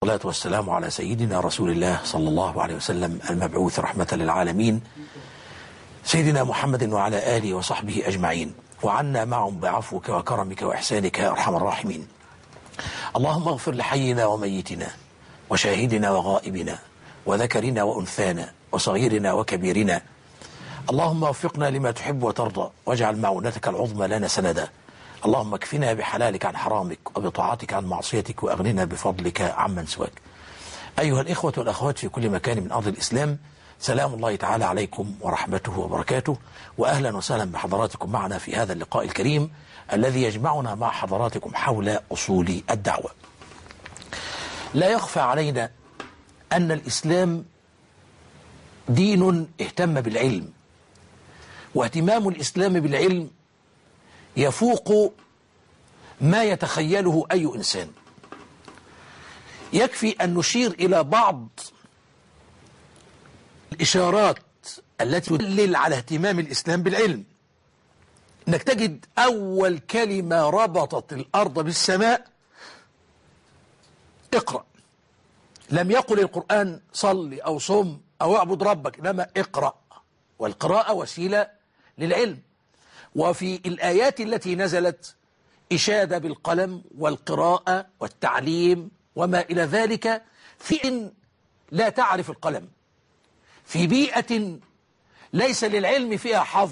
والصلاة والسلام على سيدنا رسول الله صلى الله عليه وسلم المبعوث رحمة للعالمين سيدنا محمد وعلى آله وصحبه أجمعين، وعنا معهم بعفوك وكرمك وإحسانك يا أرحم الراحمين. اللهم اغفر لحينا وميتنا وشاهدنا وغائبنا وذكرنا وأنثانا وصغيرنا وكبيرنا. اللهم وفقنا لما تحب وترضى، واجعل معونتك العظمى لنا سندا. اللهم اكفنا بحلالك عن حرامك وبطاعتك عن معصيتك، وأغننا بفضلك عمن سواك. أيها الإخوة والأخوات في كل مكان من أرض الإسلام، سلام الله تعالى عليكم ورحمته وبركاته، وأهلا وسهلا بحضراتكم معنا في هذا اللقاء الكريم الذي يجمعنا مع حضراتكم حول أصول الدعوة. لا يخفى علينا أن الإسلام دين اهتم بالعلم، واهتمام الإسلام بالعلم يفوق ما يتخيله أي إنسان. يكفي أن نشير إلى بعض الإشارات التي تدل على اهتمام الإسلام بالعلم. إنك تجد أول كلمة ربطت الأرض بالسماء اقرأ. لم يقل القرآن صل أو صم أو اعبد ربك، إنما اقرأ، والقراءة وسيلة للعلم. وفي الآيات التي نزلت إشادة بالقلم والقراءة والتعليم وما إلى ذلك، في إن لا تعرف القلم، في بيئة ليس للعلم فيها حظ،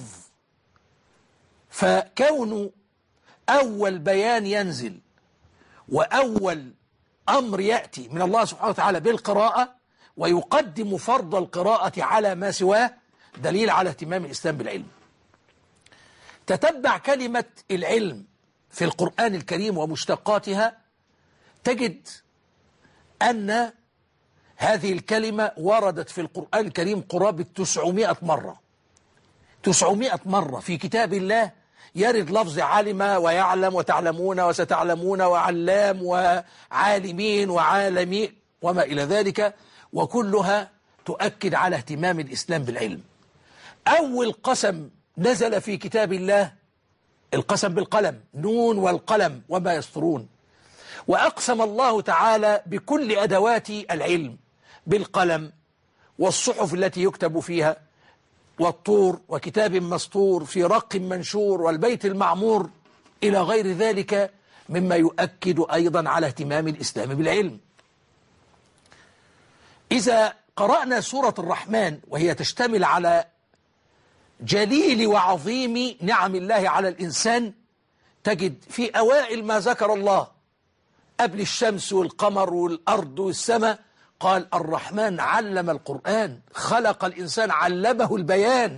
فكون أول بيان ينزل وأول أمر يأتي من الله سبحانه وتعالى بالقراءة ويقدم فرض القراءة على ما سواه دليل على اهتمام الإسلام بالعلم. تتبع كلمة العلم في القرآن الكريم ومشتقاتها، تجد أن هذه الكلمة وردت في القرآن الكريم قرابة 900 مرة. 900 مرة في كتاب الله يرد لفظ علم ويعلم وتعلمون وستعلمون وعلام وعالمين وعالمين وما إلى ذلك، وكلها تؤكد على اهتمام الإسلام بالعلم. أول قسم نزل في كتاب الله القسم بالقلم، نون والقلم وما يسطرون. وأقسم الله تعالى بكل أدوات العلم، بالقلم والصحف التي يكتب فيها، والطور وكتاب مسطور في رق منشور والبيت المعمور إلى غير ذلك مما يؤكد أيضا على اهتمام الإسلام بالعلم. إذا قرأنا سورة الرحمن وهي تشتمل على جليل وعظيم نعم الله على الإنسان، تجد في أوائل ما ذكر الله قبل الشمس والقمر والأرض والسماء قال الرحمن علم القرآن، خلق الإنسان علمه البيان.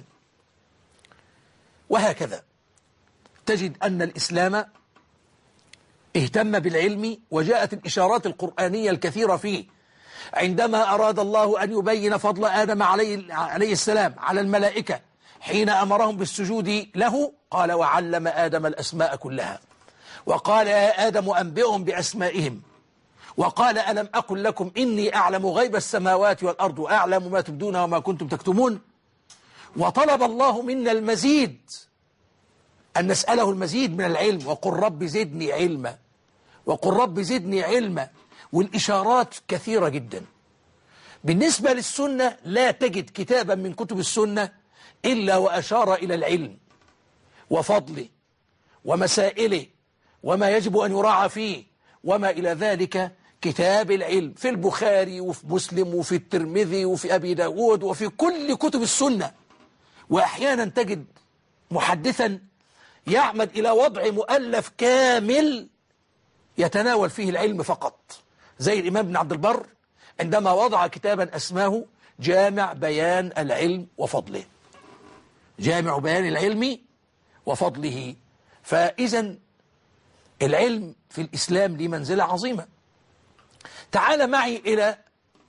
وهكذا تجد أن الإسلام اهتم بالعلم، وجاءت الإشارات القرآنية الكثيرة فيه. عندما أراد الله أن يبين فضل آدم عليه السلام على الملائكة حين أمرهم بالسجود له، قال وعلم آدم الأسماء كلها، وقال يا آدم أنبئهم بأسمائهم، وقال ألم أقل لكم إني أعلم غيب السماوات والأرض وأعلم ما تبدون وما كنتم تكتمون. وطلب الله منا المزيد، أن نسأله المزيد من العلم، وقل رب زدني علما، وقل رب زدني علما. والإشارات كثيرة جدا. بالنسبة للسنة لا تجد كتابا من كتب السنة إلا وأشار إلى العلم وفضله ومسائله وما يجب أن يراعى فيه وما إلى ذلك. كتاب العلم في البخاري وفي مسلم وفي الترمذي وفي أبي داود وفي كل كتب السنة. وأحيانا تجد محدثا يعمد إلى وضع مؤلف كامل يتناول فيه العلم فقط، زي الإمام ابن عبد البر عندما وضع كتابا أسماه جامع بيان العلم وفضله، جامع بيان العلم وفضله. فإذا العلم في الإسلام له منزلة عظيمة. تعال معي إلى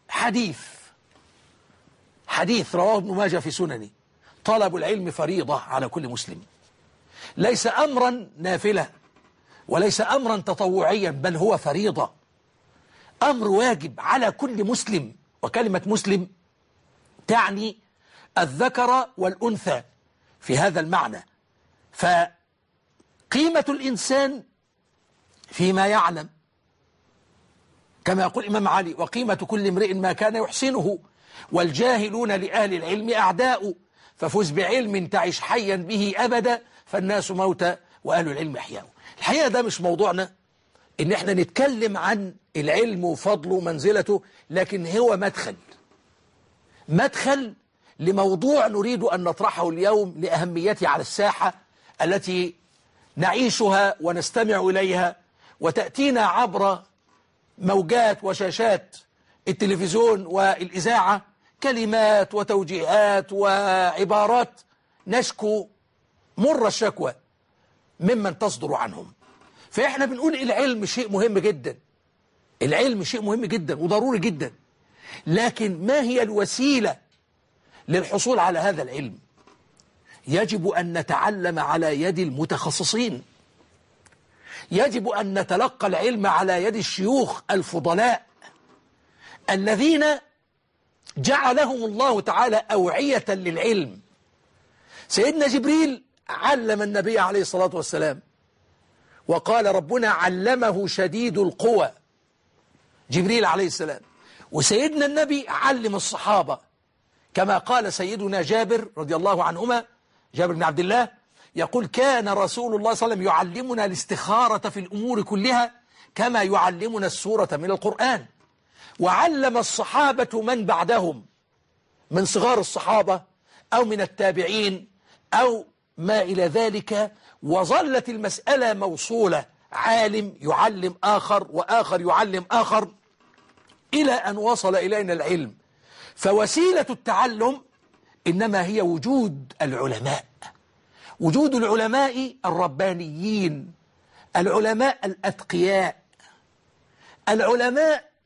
حديث رواه ابن ماجه في سننه: طلب العلم فريضة على كل مسلم، ليس أمرا نافلة وليس أمرا تطوعيا، بل هو فريضة، أمر واجب على كل مسلم. وكلمة مسلم تعني الذكر والأنثى في هذا المعنى. فقيمة الإنسان فيما يعلم، كما يقول الإمام علي: وقيمة كل امرئ ما كان يحسنه، والجاهلون لأهل العلم أعداء، ففز بعلم تعش حيا به أبدا، فالناس موتى وأهل العلم أحياء. الحقيقة ده مش موضوعنا إن احنا نتكلم عن العلم وفضله ومنزلته، لكن هو مدخل لموضوع نريد أن نطرحه اليوم لأهميته على الساحة التي نعيشها ونستمع إليها وتأتينا عبر موجات وشاشات التلفزيون والإذاعة، كلمات وتوجيهات وعبارات نشكو مر الشكوى ممن تصدر عنهم. فإحنا بنقول العلم شيء مهم جدا، العلم شيء مهم جدا وضروري جدا، لكن ما هي الوسيلة للحصول على هذا العلم؟ يجب أن نتعلم على يد المتخصصين، يجب أن نتلقى العلم على يد الشيوخ الفضلاء الذين جعلهم الله تعالى أوعية للعلم. سيدنا جبريل علم النبي عليه الصلاة والسلام، وقال ربنا: علمه شديد القوى، جبريل عليه السلام. وسيدنا النبي علم الصحابة، كما قال سيدنا جابر رضي الله عنهما، جابر بن عبد الله، يقول: كان رسول الله صلى الله عليه وسلم يعلمنا الاستخارة في الأمور كلها كما يعلمنا السورة من القرآن. وعلم الصحابة من بعدهم من صغار الصحابة أو من التابعين أو ما إلى ذلك، وظلت المسألة موصولة، عالم يعلم آخر وآخر يعلم آخر إلى أن وصل إلينا العلم. فوسيلة التعلم إنما هي وجود العلماء، وجود العلماء الربانيين، العلماء الأتقياء، العلماء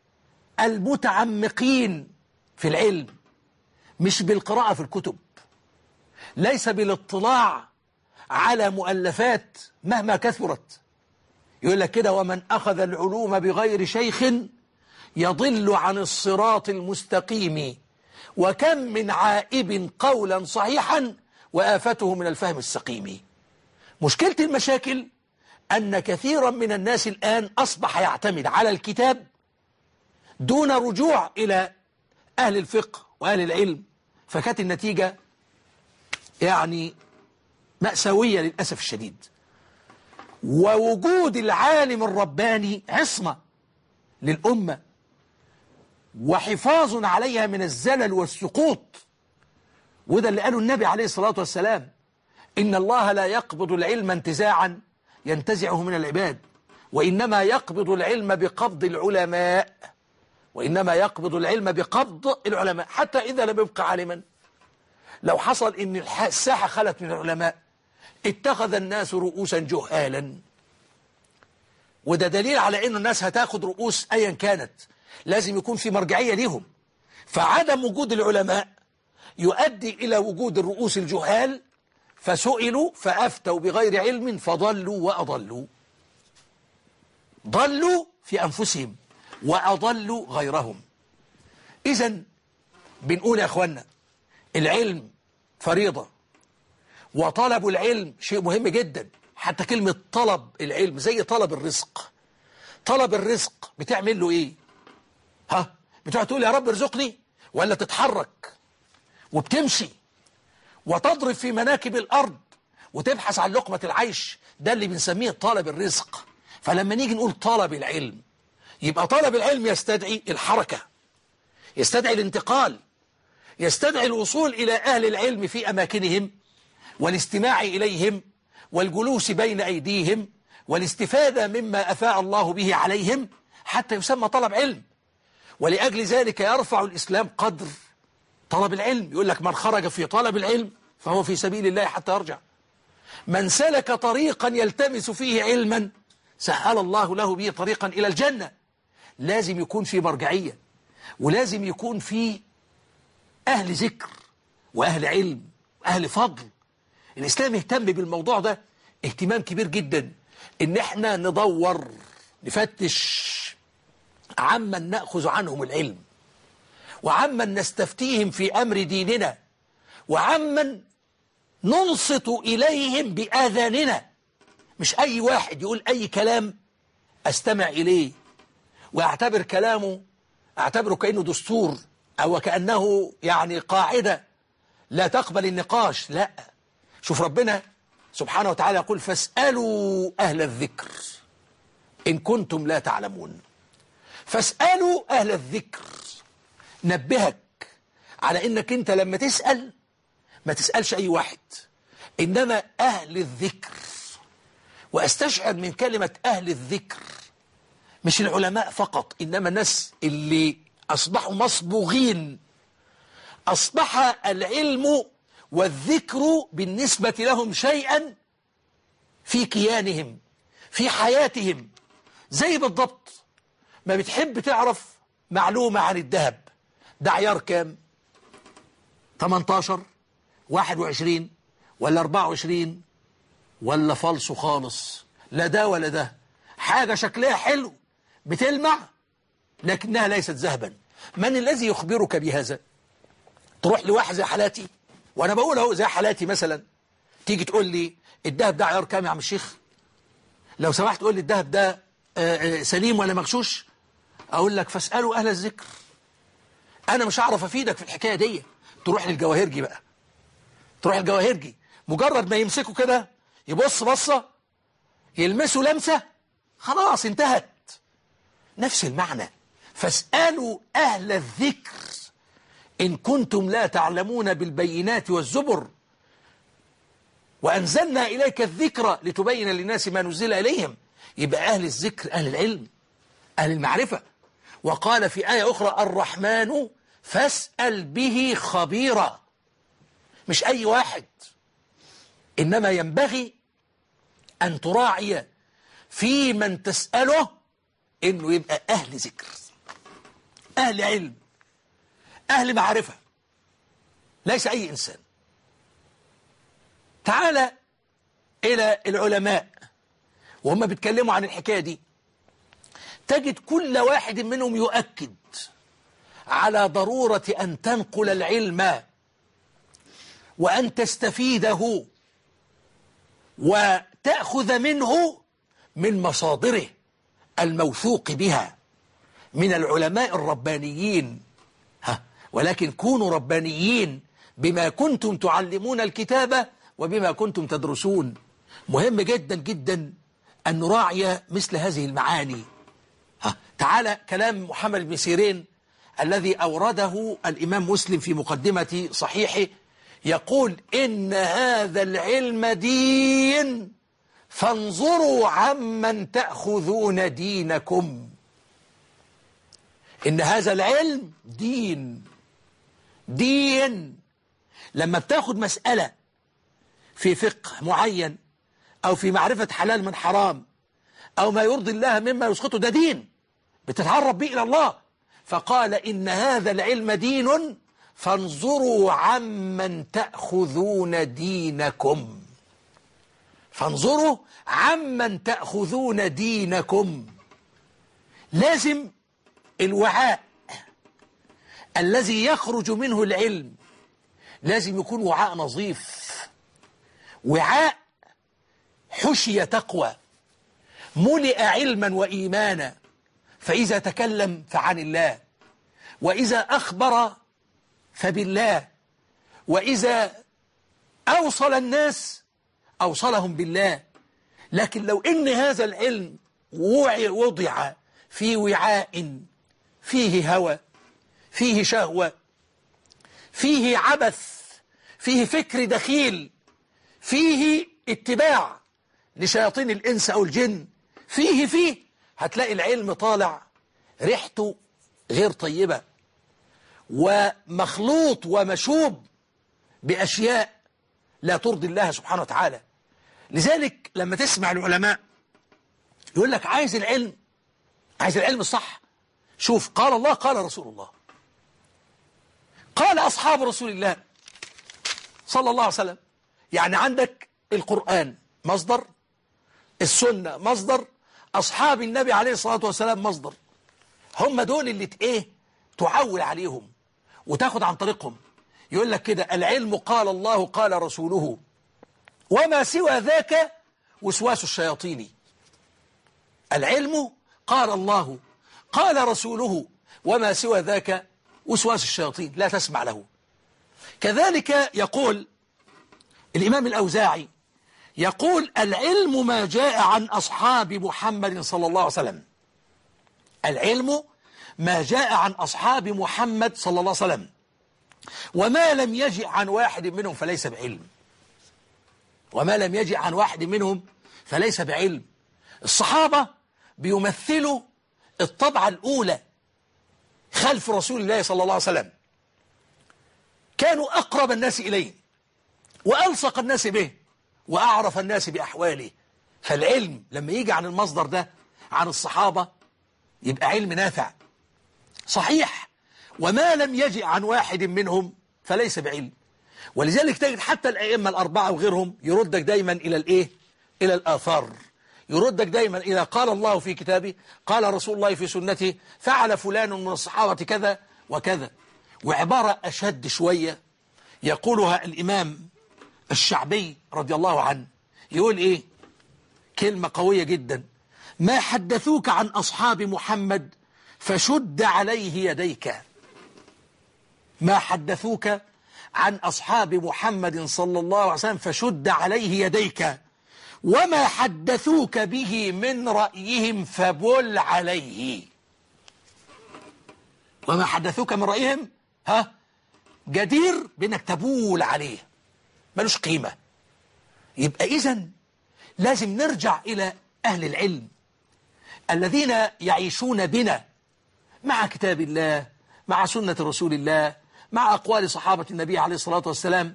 المتعمقين في العلم، مش بالقراءة في الكتب، ليس بالاطلاع على مؤلفات مهما كثرت. يقول لك كده: ومن أخذ العلوم بغير شيخ يضل عن الصراط المستقيم، وكم من عائب قولا صحيحا وآفته من الفهم السقيم. مشكلة المشاكل أن كثيرا من الناس الآن أصبح يعتمد على الكتاب دون رجوع إلى أهل الفقه وأهل العلم، فكانت النتيجة يعني مأساوية للأسف الشديد. ووجود العالم الرباني عصمة للأمة وحفاظ عليها من الزلل والسقوط. وده اللي قاله النبي عليه الصلاة والسلام: إن الله لا يقبض العلم انتزاعا ينتزعه من العباد، وإنما يقبض العلم بقبض العلماء، وإنما يقبض العلم بقبض العلماء. حتى إذا لم يبقى عالما، لو حصل إن الساحة خلت من العلماء اتخذ الناس رؤوسا جهالا. وده دليل على إنه الناس هتاخد رؤوس أيا كانت، لازم يكون في مرجعية لهم. فعدم وجود العلماء يؤدي إلى وجود الرؤوس الجهال، فسئلوا فأفتوا بغير علم فضلوا وأضلوا، ضلوا في أنفسهم وأضلوا غيرهم. إذن بنقول يا أخوانا، العلم فريضة، وطلب العلم شيء مهم جدا. حتى كلمة طلب العلم زي طلب الرزق. طلب الرزق بتعمل له إيه؟ بتقعد تقول يا رب ارزقني، ولا تتحرك وبتمشي وتضرب في مناكب الأرض وتبحث عن لقمة العيش؟ ده اللي بنسميه طلب الرزق. فلما نيجي نقول طلب العلم، يبقى طلب العلم يستدعي الحركة، يستدعي الانتقال، يستدعي الوصول إلى أهل العلم في أماكنهم والاستماع إليهم والجلوس بين أيديهم والاستفادة مما أفاء الله به عليهم حتى يسمى طلب علم. ولأجل ذلك يرفع الإسلام قدر طلب العلم. يقول لك: من خرج في طلب العلم فهو في سبيل الله حتى يرجع. من سلك طريقا يلتمس فيه علما سهل الله له به طريقا إلى الجنة. لازم يكون في مرجعية، ولازم يكون في أهل ذكر وأهل علم وأهل فضل. الإسلام اهتم بالموضوع ده اهتمام كبير جدا، إن احنا ندور نفتش عمن نأخذ عنهم العلم، وعمن نستفتيهم في أمر ديننا، وعمن ننصت إليهم بآذاننا. مش أي واحد يقول أي كلام أستمع إليه وأعتبر كلامه أعتبره كأنه دستور أو كأنه يعني قاعدة لا تقبل النقاش. لا، شوف ربنا سبحانه وتعالى يقول فاسألوا أهل الذكر إن كنتم لا تعلمون. فاسألوا أهل الذكر، نبهك على إنك أنت لما تسأل ما تسألش أي واحد، إنما أهل الذكر. وأستشعر من كلمة أهل الذكر مش العلماء فقط، إنما الناس اللي أصبحوا مصبوغين، أصبح العلم والذكر بالنسبة لهم شيئا في كيانهم في حياتهم. زي بالضبط ما بتحب تعرف معلومة عن الذهب، ده عيار كام؟ 18 21 ولا 24 ولا فالصو خالص؟ لا ده ولا ده، حاجة شكلها حلو بتلمع لكنها ليست ذهبا. من الذي يخبرك بهذا؟ تروح لواحد زي حالاتي، وانا بقول اهو زي حالاتي مثلا، تيجي تقول لي الذهب ده عيار كام يا عم الشيخ؟ لو سمحت تقول لي الذهب ده سليم ولا مغشوش؟ اقول لك فاسألوا اهل الذكر. انا مش هعرف افيدك في الحكايه دي. تروح للجواهرجي بقى، تروح للجواهرجي، مجرد ما يمسكوا كده يبص بصه يلمسوا لمسه خلاص انتهت. نفس المعنى، فاسألوا أهل الذكر إن كنتم لا تعلمون بالبينات والزبر وأنزلنا إليك الذكر لتبين للناس ما نزل إليهم. يبقى أهل الذكر أهل العلم أهل المعرفة. وقال في آية أخرى الرحمن فاسأل به خبيرا. مش أي واحد، إنما ينبغي أن تراعي في من تسأله إنه يبقى أهل ذكر، أهل علم، أهل معرفة، ليس أي إنسان. تعال إلى العلماء وهم بيتكلموا عن الحكاية دي، تجد كل واحد منهم يؤكد على ضرورة أن تنقل العلم وأن تستفيده وتأخذ منه من مصادره الموثوق بها من العلماء الربانيين. ولكن كونوا ربانيين بما كنتم تعلمون الكتاب وبما كنتم تدرسون. مهم جدا جدا أن نراعي مثل هذه المعاني. تعالى كلام محمد بن سيرين الذي أورده الإمام مسلم في مقدمة صحيحه، يقول إن هذا العلم دين فانظروا عمن تأخذون دينكم. إن هذا العلم دين. لما بتاخد مسألة في فقه معين أو في معرفة حلال من حرام أو ما يرضي الله مما يسخطه، ده دين بتتعرف به إلى الله. فقال إن هذا العلم دين فانظروا عمن تأخذون دينكم. فانظروا عمن تأخذون دينكم. لازم الوعاء الذي يخرج منه العلم لازم يكون وعاء نظيف، وعاء حشي تقوى، ملئ علما وإيمانا. فإذا تكلم فعن الله، وإذا أخبر فبالله، وإذا أوصل الناس أوصلهم بالله. لكن لو إن هذا العلم وضع في وعاء فيه هوى، فيه شهوة، فيه عبث، فيه فكر دخيل، فيه اتباع لشياطين الإنس أو الجن، فيه هتلاقي العلم طالع ريحته غير طيبة ومخلوط ومشوب بأشياء لا ترضي الله سبحانه وتعالى. لذلك لما تسمع العلماء يقول لك عايز العلم الصح، شوف قال الله قال رسول الله قال أصحاب رسول الله صلى الله عليه وسلم. يعني عندك القرآن مصدر، السنة مصدر، أصحاب النبي عليه الصلاة والسلام مصدر. هم دول اللي تعول عليهم وتاخد عن طريقهم. يقول لك كده العلم قال الله قال رسوله وما سوى ذاك وسواس الشياطين. العلم قال الله قال رسوله وما سوى ذاك وسواس الشياطين لا تسمع له. كذلك يقول الإمام الأوزاعي، يقول العلم ما جاء عن أصحاب محمد صلى الله عليه وسلم. العلم ما جاء عن أصحاب محمد صلى الله عليه وسلم، وما لم يجئ عن واحد منهم فليس بعلم. وما لم يجئ عن واحد منهم فليس بعلم. الصحابة بيمثلوا الطبعة الأولى خلف رسول الله صلى الله عليه وسلم، كانوا أقرب الناس إليه وألصق الناس به وأعرف الناس بأحواله. فالعلم لما يجي عن المصدر ده عن الصحابة يبقى علم نافع صحيح. وما لم يجئ عن واحد منهم فليس بعلم. ولذلك تجد حتى الأئمة الأربعة وغيرهم يردك دايما إلى الإيه؟ إلى الآثار، يردك دايما إلى قال الله في كتابه، قال رسول الله في سنته، فعل فلان من الصحابة كذا وكذا. وعبارة أشد شوية يقولها الإمام الشعبي رضي الله عنه، يقول إيه؟ كلمة قوية جدا: ما حدثوك عن أصحاب محمد فشد عليه يديك. ما حدثوك عن أصحاب محمد صلى الله عليه وسلم فشد عليه يديك، وما حدثوك به من رأيهم فبل عليه. وما حدثوك من رأيهم جدير بأنك تبول عليه، ملوش قيمة. يبقى إذن لازم نرجع إلى أهل العلم الذين يعيشون بنا مع كتاب الله، مع سنة رسول الله، مع أقوال صحابة النبي عليه الصلاة والسلام.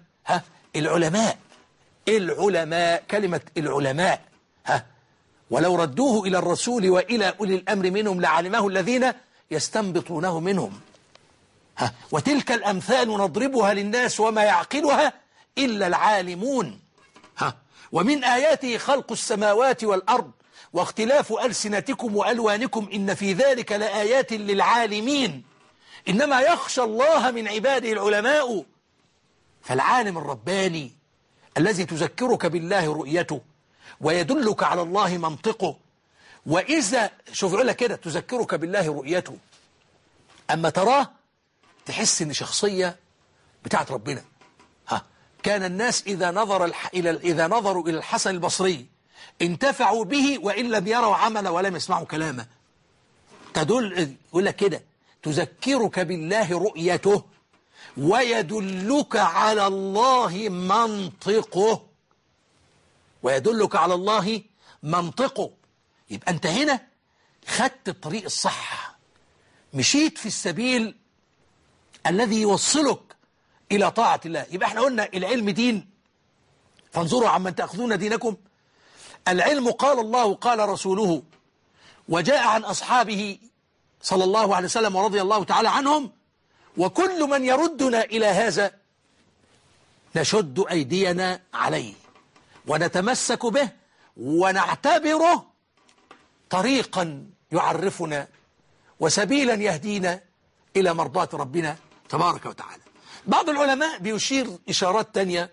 العلماء كلمة العلماء ولو ردوه إلى الرسول وإلى أولي الأمر منهم لعلمه الذين يستنبطونه منهم. وتلك الأمثال نضربها للناس وما يعقلها إلا العالمون. ومن آياته خلق السماوات والأرض واختلاف ألسنتكم وألوانكم إن في ذلك لآيات للعالمين إنما يخشى الله من عباده العلماء. فالعالم الرباني الذي تذكرك بالله رؤيته ويدلك على الله منطقه، وإذا شوف يقول لك كده تذكرك بالله رؤيته، أما تراه تحس إن شخصية بتاعت ربنا. كان الناس إذا نظروا إلى الحسن البصري انتفعوا به وإن لم يروا عمله ولم يسمعوا كلامه. يقول لك كده تذكرك بالله رؤيته ويدلك على الله منطقه. ويدلك على الله منطقه. يبقى أنت هنا خدت الطريق الصح، مشيت في السبيل الذي يوصلك إلى طاعة الله. يبقى احنا قلنا العلم دين، فانظروا عمن تأخذون دينكم. العلم قال الله قال رسوله، وجاء عن أصحابه صلى الله عليه وسلم ورضي الله تعالى عنهم. وكل من يردنا إلى هذا نشد أيدينا عليه ونتمسك به ونعتبره طريقا يعرفنا وسبيلا يهدينا إلى مرضاة ربنا تبارك وتعالى. بعض العلماء بيشير إشارات تانية،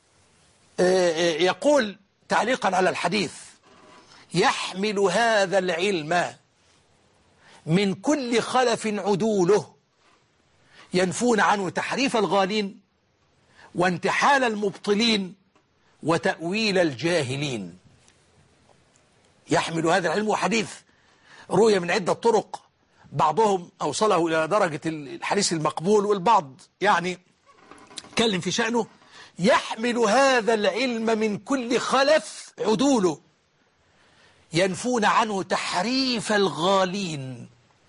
يقول تعليقا على الحديث: يحمل هذا العلم من كل خلف عدوله ينفون عنه تحريف الغالين وانتحال المبطلين وتأويل الجاهلين. يحمل هذا العلم، وحديث روي من عدة طرق، بعضهم أوصله إلى درجة الحديث المقبول والبعض يعني اتكلم في شأنه. يحمل هذا العلم من كل خلف عدوله ينفون عنه تحريف الغالين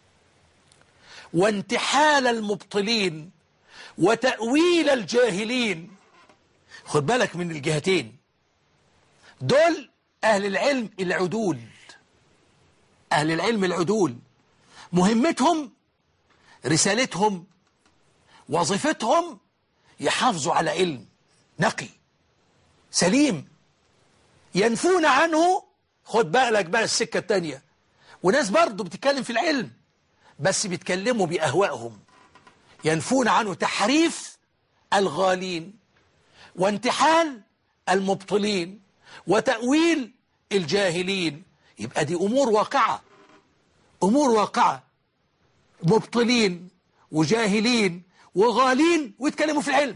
وانتحال المبطلين وتأويل الجاهلين. خد بالك من الجهتين دول، أهل العلم العدول. أهل العلم العدول مهمتهم، رسالتهم، وظيفتهم يحافظوا على علم نقي سليم، ينفون عنه. خد بالك بقى السكة التانية، وناس برضو بتتكلم في العلم بس بيتكلموا بأهوائهم، ينفون عنه تحريف الغالين وانتحال المبطلين وتأويل الجاهلين. يبقى دي أمور واقعة، أمور واقعة. مبطلين وجاهلين وغالين ويتكلموا في العلم.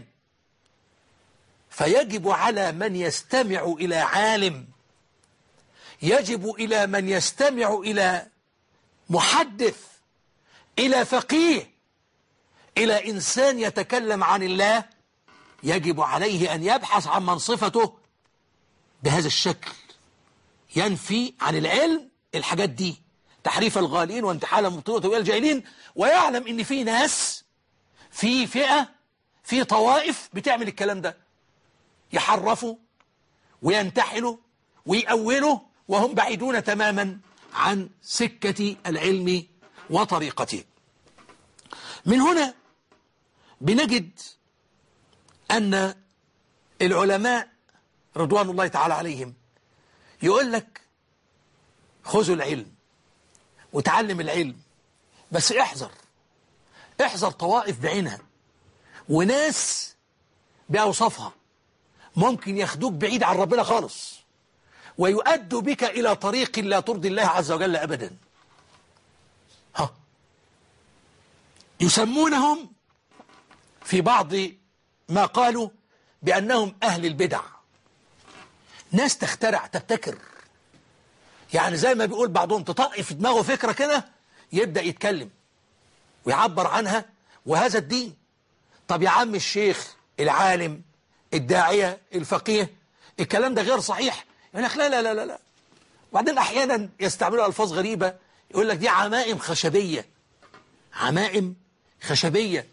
فيجب على من يستمع إلى عالم، يجب إلى من يستمع إلى محدث، إلى فقيه، إلى إنسان يتكلم عن الله، يجب عليه أن يبحث عن منصفته بهذا الشكل، ينفي عن العلم الحاجات دي، تحريف الغالين وانتحال المبطلين وتأويل الجاهلين، ويعلم إن في ناس، في فئة، في طوائف بتعمل الكلام ده، يحرفوا وينتحلوا ويأولوا وهم بعيدون تماما عن سكة العلم وطريقته. من هنا بنجد أن العلماء رضوان الله تعالى عليهم يقول لك خذوا العلم وتعلم العلم، بس احذر طوائف بعينها وناس بأوصافها ممكن ياخدوك بعيد عن ربنا خالص ويؤدوا بك إلى طريق لا ترضي الله عز وجل أبدا. يسمونهم في بعض ما قالوا بأنهم أهل البدع، ناس تخترع تبتكر، يعني زي ما بيقول بعضهم تطقي في دماغه فكرة كده يبدأ يتكلم ويعبر عنها، وهذا الدين. طب يا عم الشيخ العالم الداعية الفقيه الكلام ده غير صحيح، يقول لك لا لا لا لا لا. وبعدين أحيانا يستعملوا ألفاظ غريبة، يقول لك دي عمائم خشبية، عمائم خشبية.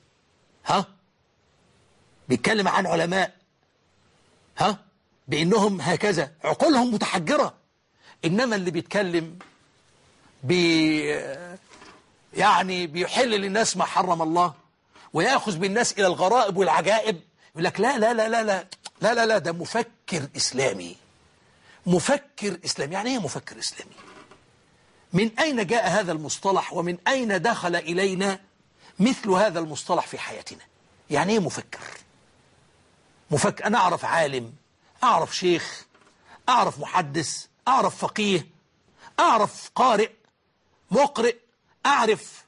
بيتكلم عن علماء بأنهم هكذا عقولهم متحجرة، إنما اللي بيتكلم يعني بيحل للناس ما حرم الله ويأخذ بالناس إلى الغرائب والعجائب، يقول لك لا لا لا لا لا لا لا لا ده مفكر إسلامي. مفكر إسلامي يعني إيه مفكر إسلامي؟ من أين جاء هذا المصطلح ومن أين دخل إلينا مثل هذا المصطلح في حياتنا؟ يعني إيه مفكر؟ أنا أعرف عالم، أعرف شيخ، أعرف محدث، أعرف فقيه، أعرف قارئ مقرئ، أعرف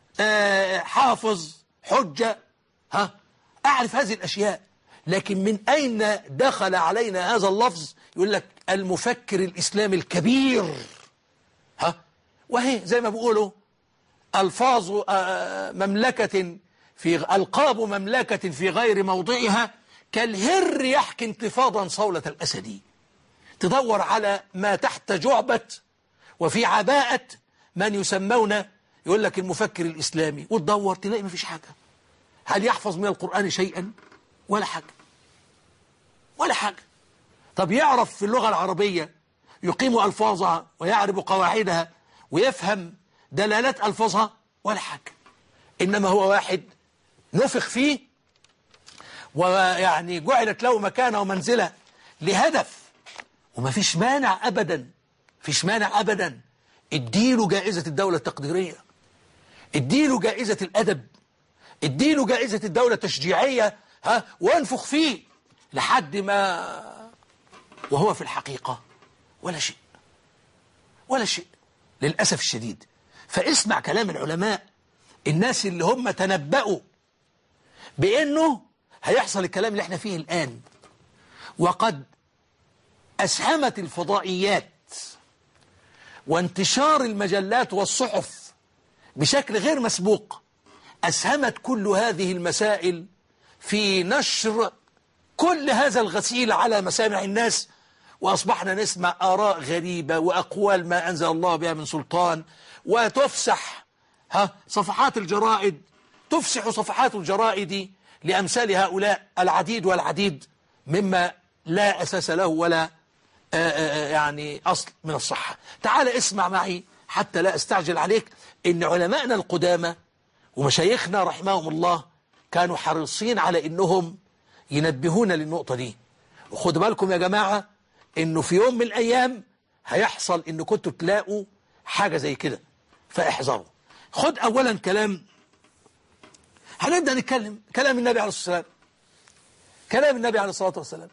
حافظ حجة، أعرف هذه الأشياء، لكن من أين دخل علينا هذا اللفظ؟ يقول لك المفكر الإسلامي الكبير. وهي زي ما بيقولوا ألفاظ مملكة في ألقاب مملكة في غير موضعها كالهر يحكي انتفاضا صولة الأسد. تدور على ما تحت جعبة وفي عباءة من يسمون يقول لك المفكر الإسلامي، وتدور تلاقي ما فيش حاجة. هل يحفظ من القرآن شيئا؟ ولا حاجة ولا حاجة. طب يعرف في اللغة العربية يقيم ألفاظها ويعرف قواعدها ويفهم دلالات ألفاظها؟ ولا حاجة. إنما هو واحد نفخ فيه ويعني جعلت له مكانة ومنزلة لهدف، وما فيش مانع أبدا، فيش مانع أبدا اديله جائزة الدولة التقديرية، اديله جائزة الأدب، اديله جائزة الدولة التشجيعية، وانفخ فيه لحد ما وهو في الحقيقة ولا شيء ولا شيء للأسف الشديد. فاسمع كلام العلماء، الناس اللي هم تنبأوا بأنه هيحصل الكلام اللي احنا فيه الآن، وقد أسهمت الفضائيات وانتشار المجلات والصحف بشكل غير مسبوق، أسهمت كل هذه المسائل في نشر كل هذا الغسيل على مسامع الناس، وأصبحنا نسمع آراء غريبة وأقوال ما أنزل الله بها من سلطان، وتفسح صفحات الجرائد، تفسح صفحات الجرائد لأمثال هؤلاء العديد والعديد مما لا أساس له ولا يعني أصل من الصحة. تعال اسمع معي حتى لا استعجل عليك، إن علماءنا القدامى ومشايخنا رحمهم الله كانوا حريصين على إنهم ينبهونا للنقطة دي. وخدوا بالكم يا جماعة إنه في يوم من الأيام هيحصل إن كنتوا تلاقوا حاجة زي كده، فاحذروا. خد أولا كلام، هنبدأ نتكلم كلام النبي عليه الصلاة والسلام، كلام النبي عليه الصلاة والسلام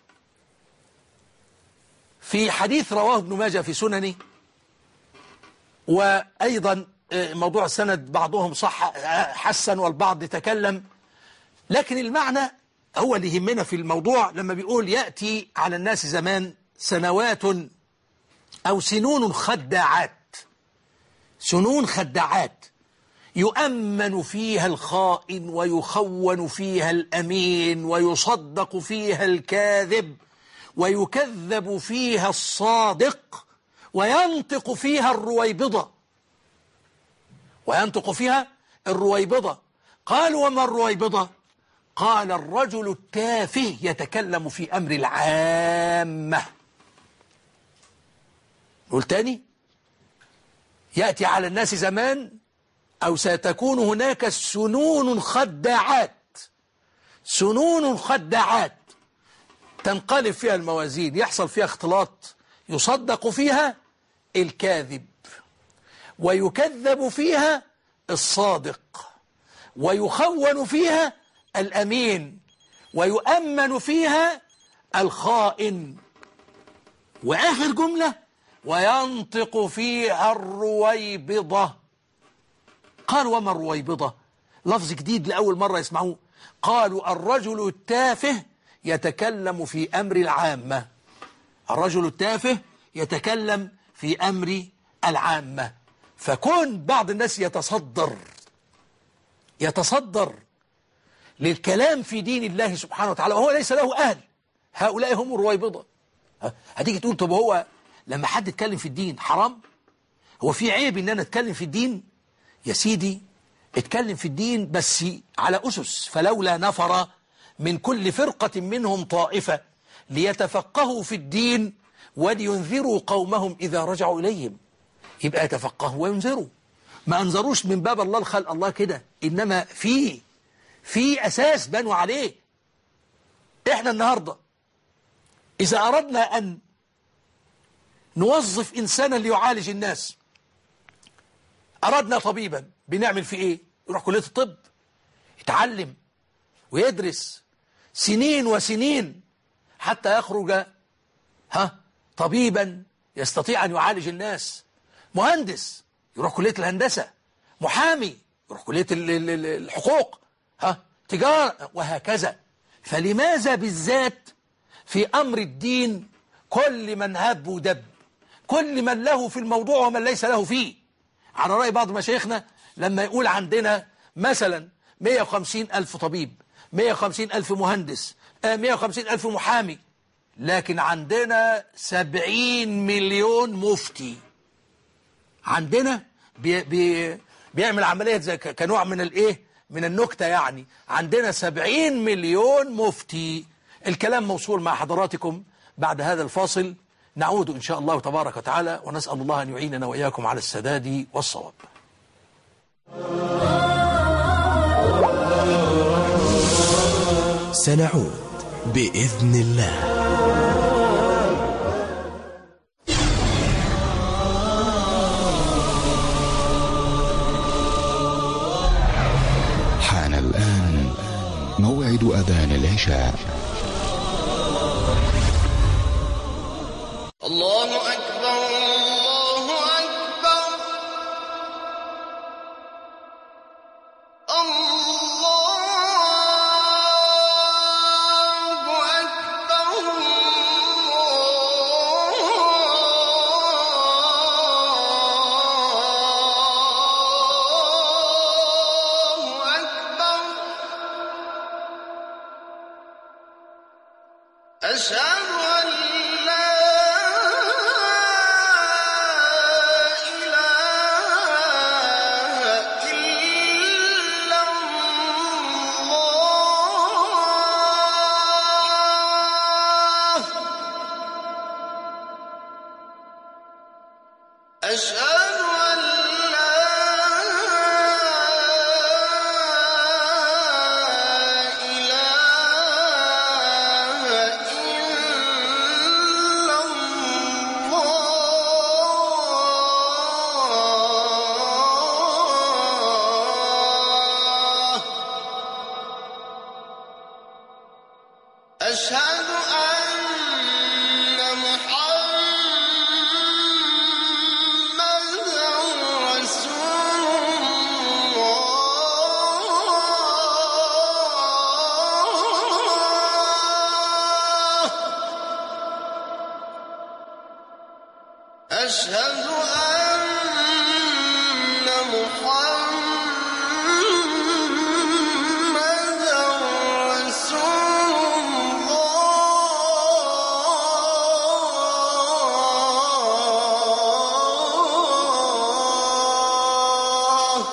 في حديث رواه ابن ماجه في سننه، وأيضا موضوع السند بعضهم صح حسن والبعض تكلم، لكن المعنى هو اللي يهمنا في الموضوع. لما بيقول يأتي على الناس زمان سنوات أو سنون خداعات، سنون خداعات يؤمن فيها الخائن ويخون فيها الأمين ويصدق فيها الكاذب ويكذب فيها الصادق وينطق فيها الرويبضة، وينطق فيها الرويبضة. قال وما الرويبضة؟ قال الرجل التافه يتكلم في أمر العامة. نقول تاني، يأتي على الناس زمان أو ستكون هناك سنون خداعات، سنون خداعات تنقلب فيها الموازين، يحصل فيها اختلاط، يصدق فيها الكاذب ويكذب فيها الصادق ويخون فيها الأمين ويؤمن فيها الخائن، وآخر جملة وينطق فيها الرويبضة. قال وما الرويبضة؟ لفظ جديد لأول مرة يسمعوه. قالوا الرجل التافه يتكلم في أمر العامة، الرجل التافه يتكلم في أمر العامة. فكون بعض الناس يتصدر للكلام في دين الله سبحانه وتعالى وهو ليس له أهل، هؤلاء هم الرويبضة. هتيجي تقول طب هو لما حد يتكلم في الدين حرام؟ هو في عيب ان انا اتكلم في الدين؟ يا سيدي اتكلم في الدين بس على أسس، فلولا نفر من كل فرقة منهم طائفة ليتفقهوا في الدين ولينذروا قومهم إذا رجعوا إليهم. يبقى يتفقهوا وينذروا، ما أنذروش من باب الله الخلق الله كده، إنما في أساس بنوا عليه. إحنا النهاردة إذا أردنا أن نوظف إنسانا ليعالج الناس، أردنا طبيبا، بنعمل فيه إيه؟ يروح كلية الطب يتعلم ويدرس سنين وسنين حتى يخرج طبيبا يستطيع أن يعالج الناس. مهندس يروح كلية الهندسة، محامي يروح كلية الحقوق، تجارة، وهكذا. فلماذا بالذات في أمر الدين كل من هب ودب، كل من له في الموضوع ومن ليس له فيه؟ على رأي بعض مشايخنا لما يقول عندنا مثلا 150,000 طبيب، 150,000 مهندس، 150,000 محامي، لكن عندنا 70 مليون مفتي. عندنا بيعمل عملية زي كنوع من من النكتة يعني. عندنا 70 مليون مفتي. الكلام موصول مع حضراتكم بعد هذا الفاصل، نعود إن شاء الله تبارك وتعالى، ونسأل الله أن يعيننا وإياكم على السداد والصواب. سنعود بإذن الله. حان الآن موعد أذان العشاء. الله أكبر الله أكبر الله أكبر الله أكبر. أشهد أن لا أشهد أن لا إله إلا الله. أشهد أن محمدا رسول أشهد أن محمدًا رسول الله.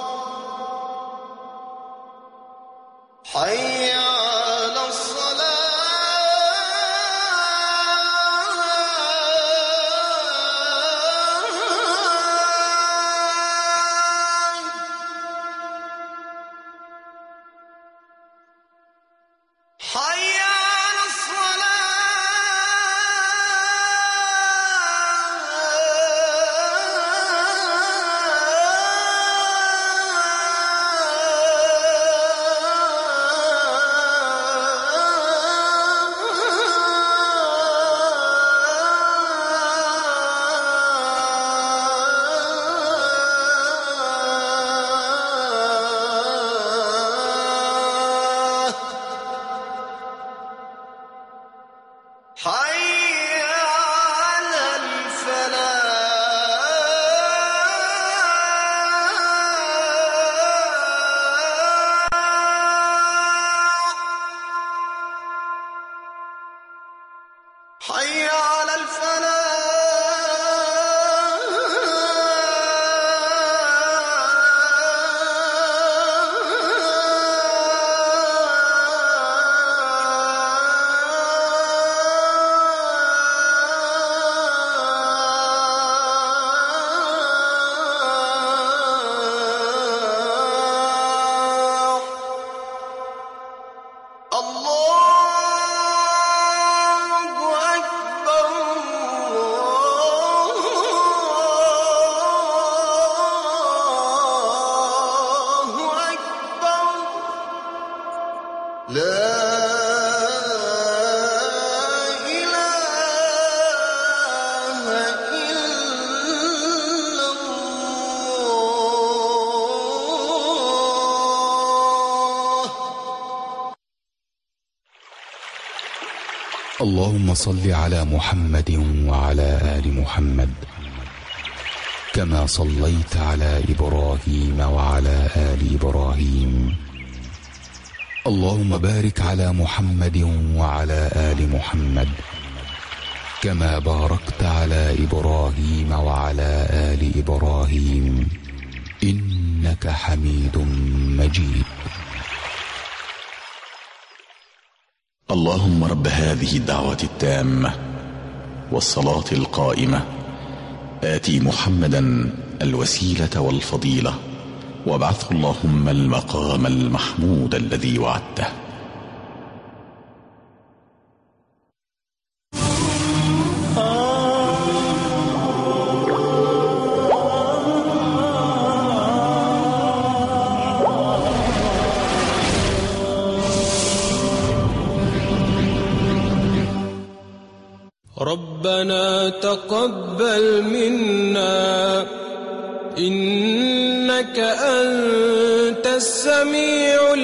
حي على حي على حي على الفلاح. حي على لا إله إلا الله. اللهم صل على محمد وعلى آل محمد كما صليت على إبراهيم وعلى آل إبراهيم. اللهم بارك على محمد وعلى آل محمد كما باركت على إبراهيم وعلى آل إبراهيم إنك حميد مجيد. اللهم رب هذه الدعوة التامة والصلاة القائمة آتي محمدا الوسيلة والفضيلة وابعثه اللهم المقام المحمود الذي وعدته. ربنا تقبل منا إنك أنت السميع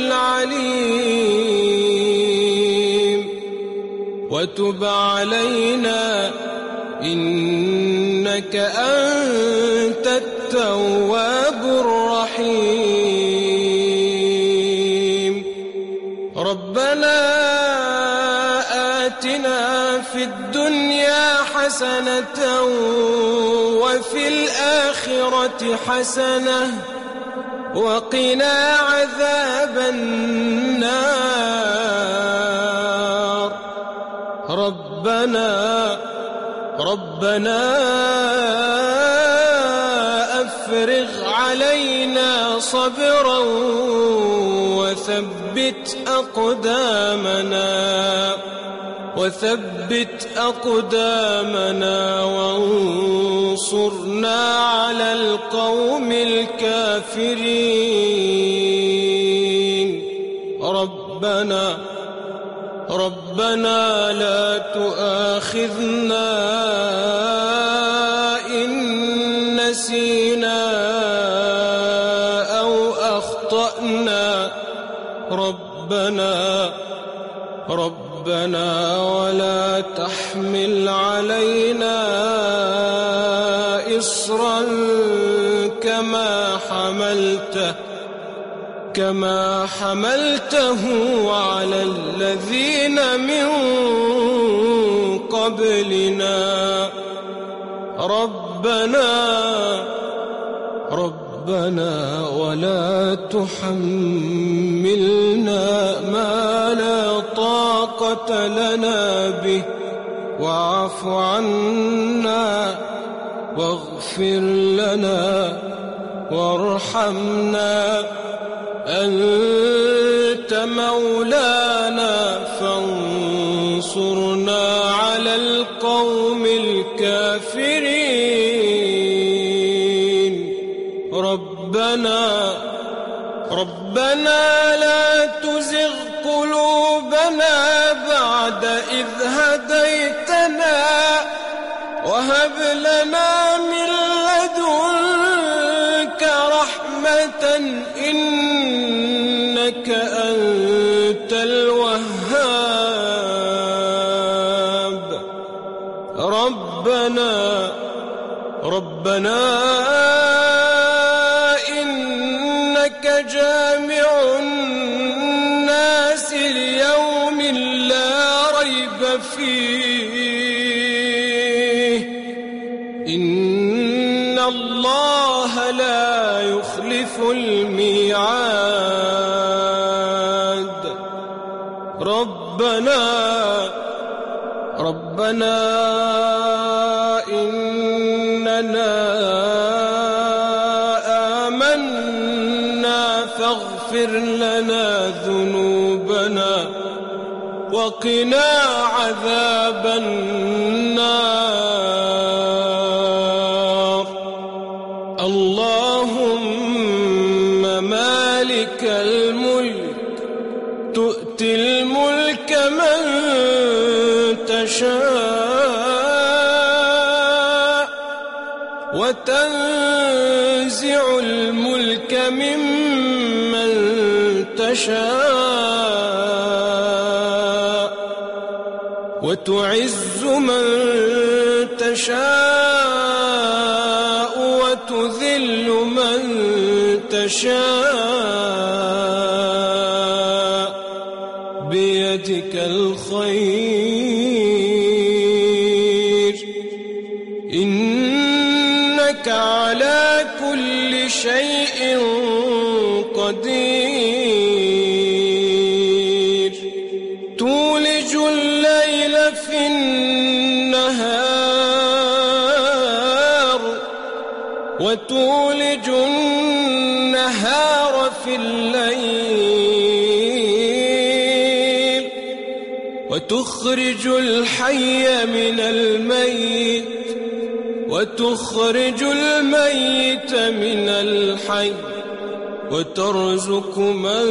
العليم وتب علينا إنك أنت التواب الرحيم. ربنا آتنا في الدنيا حسنة وفي الآخرة حسنة وقنا عذاب النار. ربنا أفرغ علينا صبرا وثبت أقدامنا وانصرنا على القوم الكافرين. ربنا لا تؤاخذنا إن نسينا أو أخطأنا. ربنا ولا تحمل علينا إصرا كما حملته على الذين من قبلنا ربنا ولا تحملنا ما لا طاقة لنا به واعف عنا واغفر لنا وارحمنا أنت مولانا فانصرنا على القوم الكافرين ربنا لا تزغ قلوبنا بعد إذ هديتنا وهب لنا من لدنك رحمة إنك أنت الوهاب ربنا إنك جامع الناس ليوم لا ريب فيه إن الله لا يخلف الميعاد ربنا إننا آمنا فاغفر لنا ذنوبنا وقنا عذاب النار اللهم مالك الملك تؤتي الملك من تشاء وتنزع الملك ممن تشاء وتعز من تشاء وتذل من تشاء بيدك الخير إنك على كل شيء قدير تولج الليل في النهار وتولج النهار في الليل وتخرج الحي من الميت وتخرج الميت من الحي وترزق من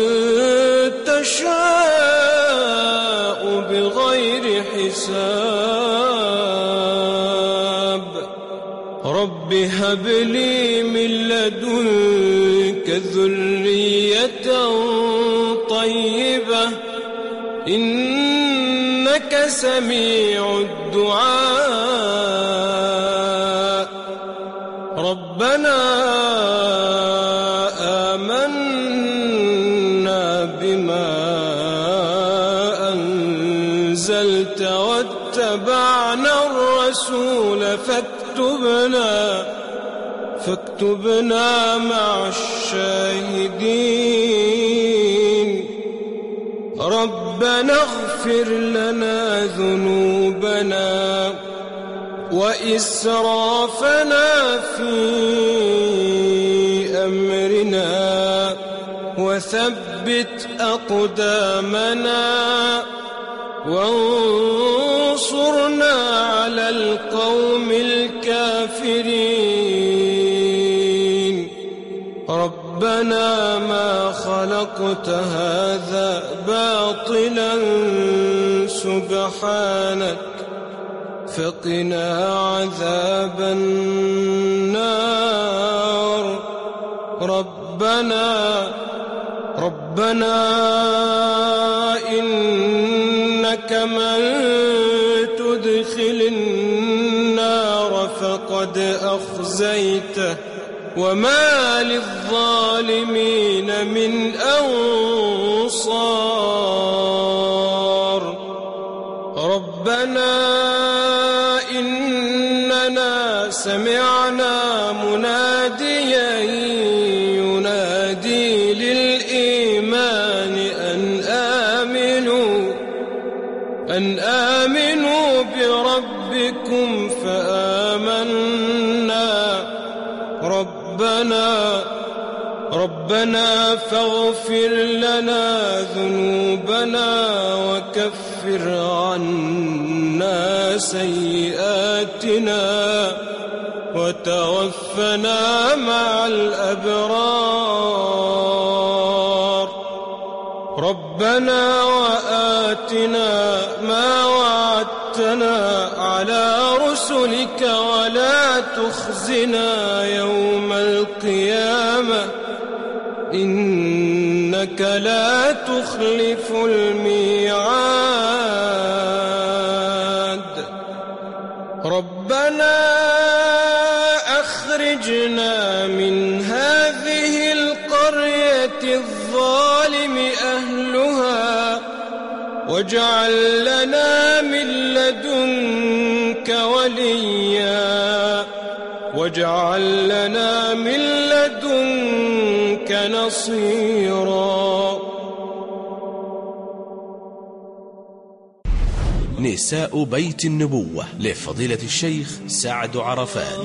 تشاء بغير حساب رب هب لي من لدنك ذرية طيبة إنك سميع الدعاء ربنا آمنا بما أنزلت واتبعنا الرسول فاكتبنا مع الشاهدين ربنا اغفر لنا ذنوبنا وإسرافنا في أمرنا وثبت أقدامنا وانصرنا على القوم الكافرين ربنا ما خلقت هذا باطلا سبحانك فقنا عذاب النار ربنا إنك من تدخل النار فقد وقد أخزيته وما للظالمين من أنصار ربنا إننا سمعنا مناديا ينادي للإيمان أن آمنوا بربكم فآمنا ربنا فاغفر لنا ذنوبنا وكفر عنا سيئاتنا وتوفنا مع الأبرار ربنا وآتنا ما وعدتنا على رسلك ولا تخزنا يوم القيامة إنك لا تخلف الميعاد ربنا أخرجنا من هذه القرية الظالم أهلها واجعل لنا من لدنك وليا واجعل لنا من لدنك نصيرا. نساء بيت النبوة لفضيلة الشيخ سعد عرفات.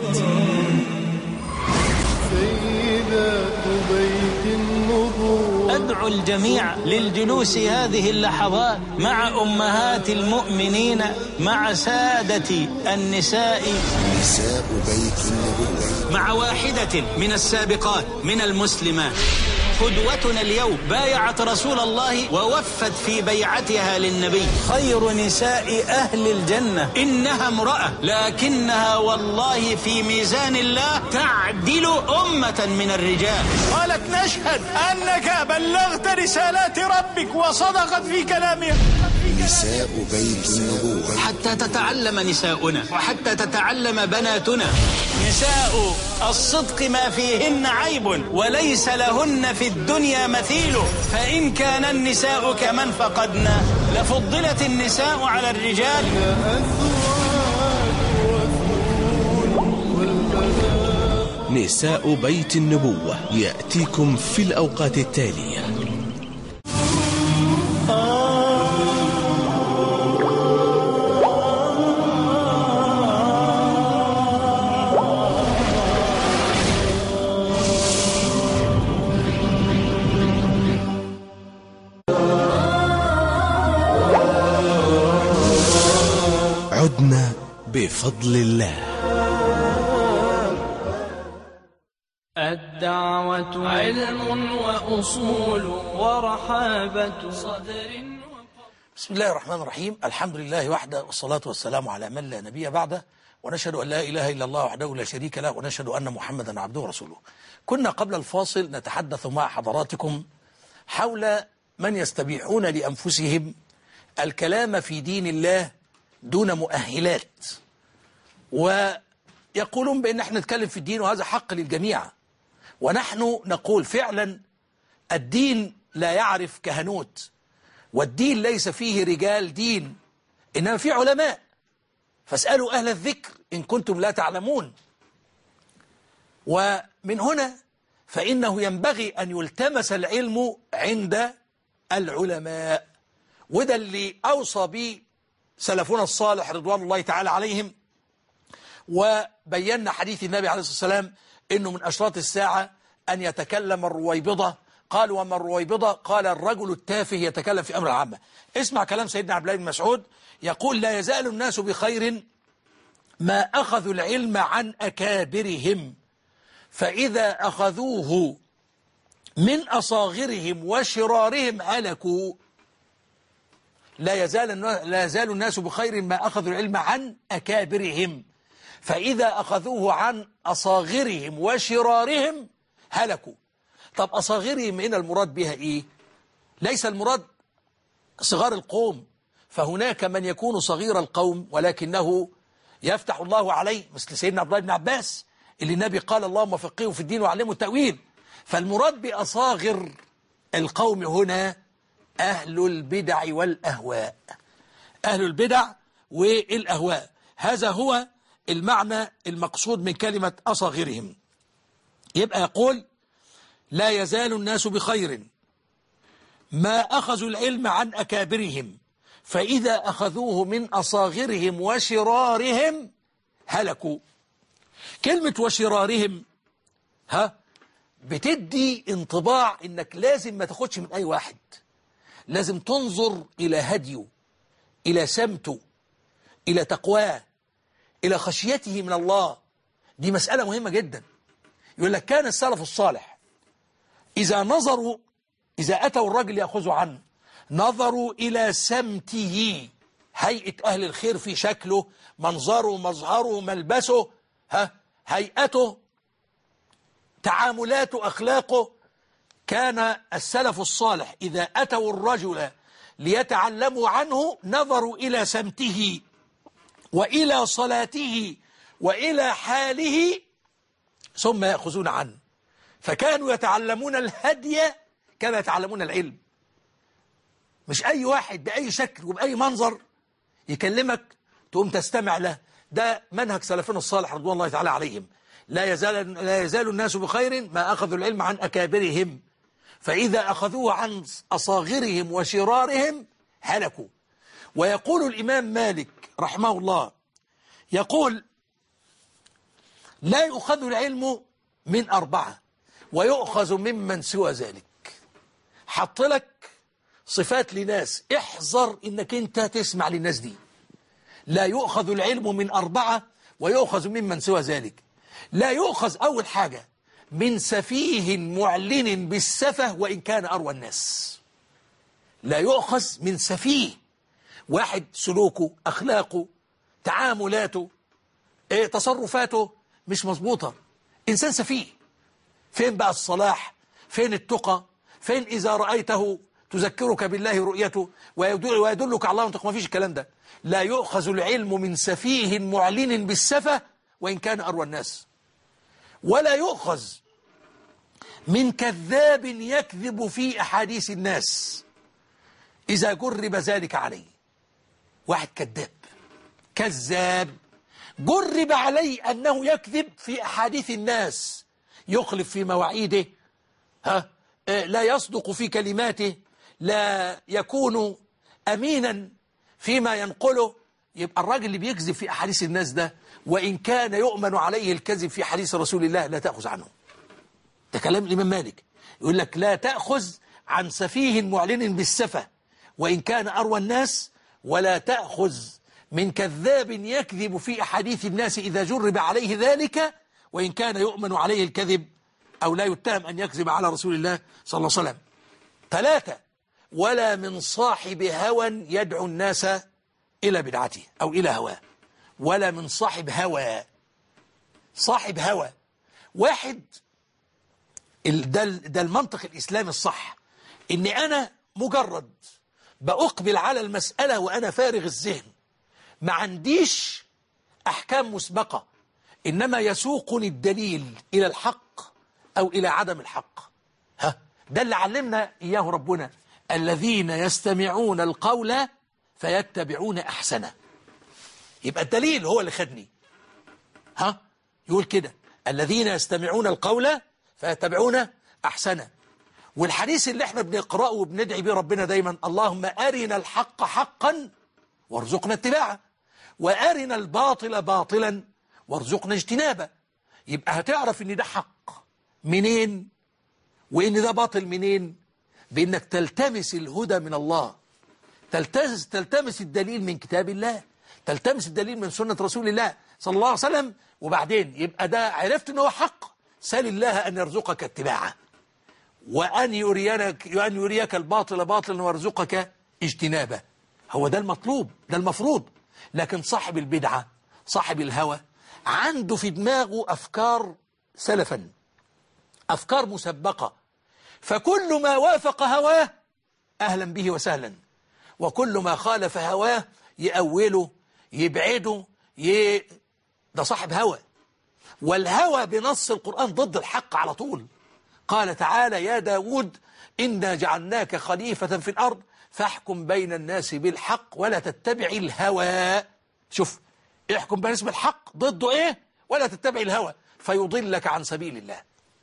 سيدات بيت النبوة أدعو الجميع للجلوس هذه اللحظات مع أمهات المؤمنين مع سادة النساء نساء بيت النبوة مع واحدة من السابقات من المسلمات. قدوتنا اليوم بايعت رسول الله ووفت في بيعتها للنبي. خير نساء أهل الجنة إنها امرأة لكنها والله في ميزان الله تعدل أمة من الرجال. قالت نشهد أنك بلغت رسالات ربك وصدقت في كلامها. نساء بيت النبوة حتى تتعلم نساؤنا وحتى تتعلم بناتنا. نساء الصدق ما فيهن عيب وليس لهن في الدنيا مثيل. فإن كان النساء كمن فقدنا لفضلت النساء على الرجال. نساء بيت النبوة يأتيكم في الأوقات التالية. عدنا بفضل الله. الدعوة علم وأصول ورحابة صدر. بسم الله الرحمن الرحيم. الحمد لله وحده والصلاة والسلام على من لا نبي بعده، ونشهد أن لا إله إلا الله وحده لا شريك له، ونشهد أن محمدا عبده ورسوله. كنا قبل الفاصل نتحدث مع حضراتكم حول من يستبيحون لأنفسهم الكلام في دين الله دون مؤهلات، ويقولون بأن احنا نتكلم في الدين وهذا حق للجميع. ونحن نقول فعلا الدين لا يعرف كهنوت، والدين ليس فيه رجال دين، إنما فيه علماء، فاسألوا أهل الذكر إن كنتم لا تعلمون. ومن هنا فإنه ينبغي أن يلتمس العلم عند العلماء، وده اللي أوصى به سلفنا الصالح رضوان الله تعالى عليهم. وبينا حديث النبي عليه الصلاة والسلام إنه من أشراط الساعة أن يتكلم الرويبضة. قال وما الرويبضة؟ قال الرجل التافه يتكلم في أمر العامة. اسمع كلام سيدنا عبد الله بن مسعود يقول لا يزال الناس بخير ما أخذوا العلم عن أكابرهم، فإذا أخذوه من أصاغرهم وشرارهم هلكوا. لا يزال الناس بخير ما أخذوا العلم عن أكابرهم، فإذا أخذوه عن أصاغرهم وشرارهم هلكوا. طب أصاغرهم هنا المراد بها إيه؟ ليس المراد صغار القوم، فهناك من يكون صغير القوم ولكنه يفتح الله عليه، مثل سيدنا عبد الله بن عباس اللي النبي قال اللهم فقهه في الدين وعلمه التأويل. فالمراد بأصاغر القوم هنا أهل البدع والأهواء، أهل البدع والأهواء، هذا هو المعنى المقصود من كلمة أصاغرهم. يبقى يقول لا يزال الناس بخير ما أخذوا العلم عن أكابرهم، فإذا أخذوه من أصاغرهم وشرارهم هلكوا. كلمة وشرارهم بتدي انطباع إنك لازم ما تاخدش من أي واحد، لازم تنظر إلى هديه، إلى سمته، إلى تقواه، إلى خشيته من الله. دي مسألة مهمة جدا. يقول لك كان السلف الصالح إذا أتوا الرجل يأخذوا عنه نظروا إلى سمته، هيئة أهل الخير في شكله، منظره، مظهره، ملبسه، هيئته، تعاملاته، أخلاقه. كان السلف الصالح إذا أتوا الرجل ليتعلموا عنه نظروا إلى سمته وإلى صلاته وإلى حاله ثم يأخذون عنه. فكانوا يتعلمون الهدي كما يتعلمون العلم. مش أي واحد بأي شكل وبأي منظر يكلمك تقوم تستمع له. ده منهج سلفنا الصالح رضوان الله تعالى عليهم. لا يزال الناس بخير ما أخذوا العلم عن أكابرهم، فإذا أخذوه عن أصاغرهم وشرارهم هلكوا. ويقول الإمام مالك رحمه الله، يقول لا يؤخذ العلم من 4 ويؤخذ ممن سوى ذلك. حط لك صفات لناس، احذر انك انت تسمع للناس دي. لا يؤخذ العلم من 4 ويؤخذ ممن سوى ذلك. لا يؤخذ أول حاجة من سفيه معلن بالسفه وإن كان أروى الناس. لا يؤخذ من سفيه، واحد سلوكه، أخلاقه، تعاملاته، تصرفاته مش مظبوطة، إنسان سفيه. فين بقى الصلاح؟ فين التقى؟ فين إذا رأيته تذكرك بالله رؤيته ويدلك على الله وانتقى؟ ما فيش الكلام ده. لا يؤخذ العلم من سفيه معلن بالسفه وإن كان أروى الناس. ولا يؤخذ من كذاب يكذب في أحاديث الناس إذا جرب ذلك عليه. واحد كذاب جرب عليه أنه يكذب في أحاديث الناس، يخلف في مواعيده، لا يصدق في كلماته، لا يكون أمينا فيما ينقله. يبقى الراجل اللي بيكذب في أحاديث الناس ده وإن كان يؤمن عليه الكذب في حديث رسول الله لا تأخذ عنه. ده كلام الإمام مالك. يقول لك لا تأخذ عن سفيه معلن بالسفة وإن كان أروى الناس، ولا تأخذ من كذاب يكذب في أحاديث الناس إذا جرب عليه ذلك وإن كان يؤمن عليه الكذب أو لا يتهم أن يكذب على رسول الله صلى الله عليه وسلم. 3 ولا من صاحب هوى يدعو الناس إلى بدعته أو إلى هواه. ولا من صاحب هوى. صاحب هوى واحد، ده المنطق الإسلامي الصح، إني أنا مجرد بأقبل على المسألة وأنا فارغ الذهن، ما عنديش أحكام مسبقة، إنما يسوقني الدليل إلى الحق أو إلى عدم الحق. ده اللي علمنا إياه ربنا، الذين يستمعون القول فيتبعون أحسنه. يبقى الدليل هو اللي خدني. يقول كده الذين يستمعون القول فيتبعون أحسنه. والحديث اللي احنا بنقرأه وبندعي بيه ربنا دايما، اللهم أرنا الحق حقا وارزقنا اتباعه وأرنا الباطل باطلا وارزقنا اجتنابه. يبقى هتعرف ان ده حق منين وان ده باطل منين؟ بانك تلتمس الهدى من الله، تلتمس الدليل من كتاب الله، تلتمس الدليل من سنة رسول الله صلى الله عليه وسلم. وبعدين يبقى ده عرفت انه حق، سل الله أن يرزقك اتباعه وأن يريك الباطل باطلا ويرزقك اجتنابه. هو ده المطلوب، ده المفروض. لكن صاحب البدعة، صاحب الهوى، عنده في دماغه أفكار سلفا، أفكار مسبقة، فكل ما وافق هواه أهلا به وسهلا، وكل ما خالف هواه يأوله، يبعده، ده صاحب هوى، والهوى بنص القرآن ضد الحق على طول. قال تعالى: يا داود إنا جعلناك خليفة في الأرض فاحكم بين الناس بالحق ولا تتبع الهوى. شوف، احكم بين الناس بالحق، ضده ايه؟ ولا تتبع الهوى فيضلك عن سبيل الله.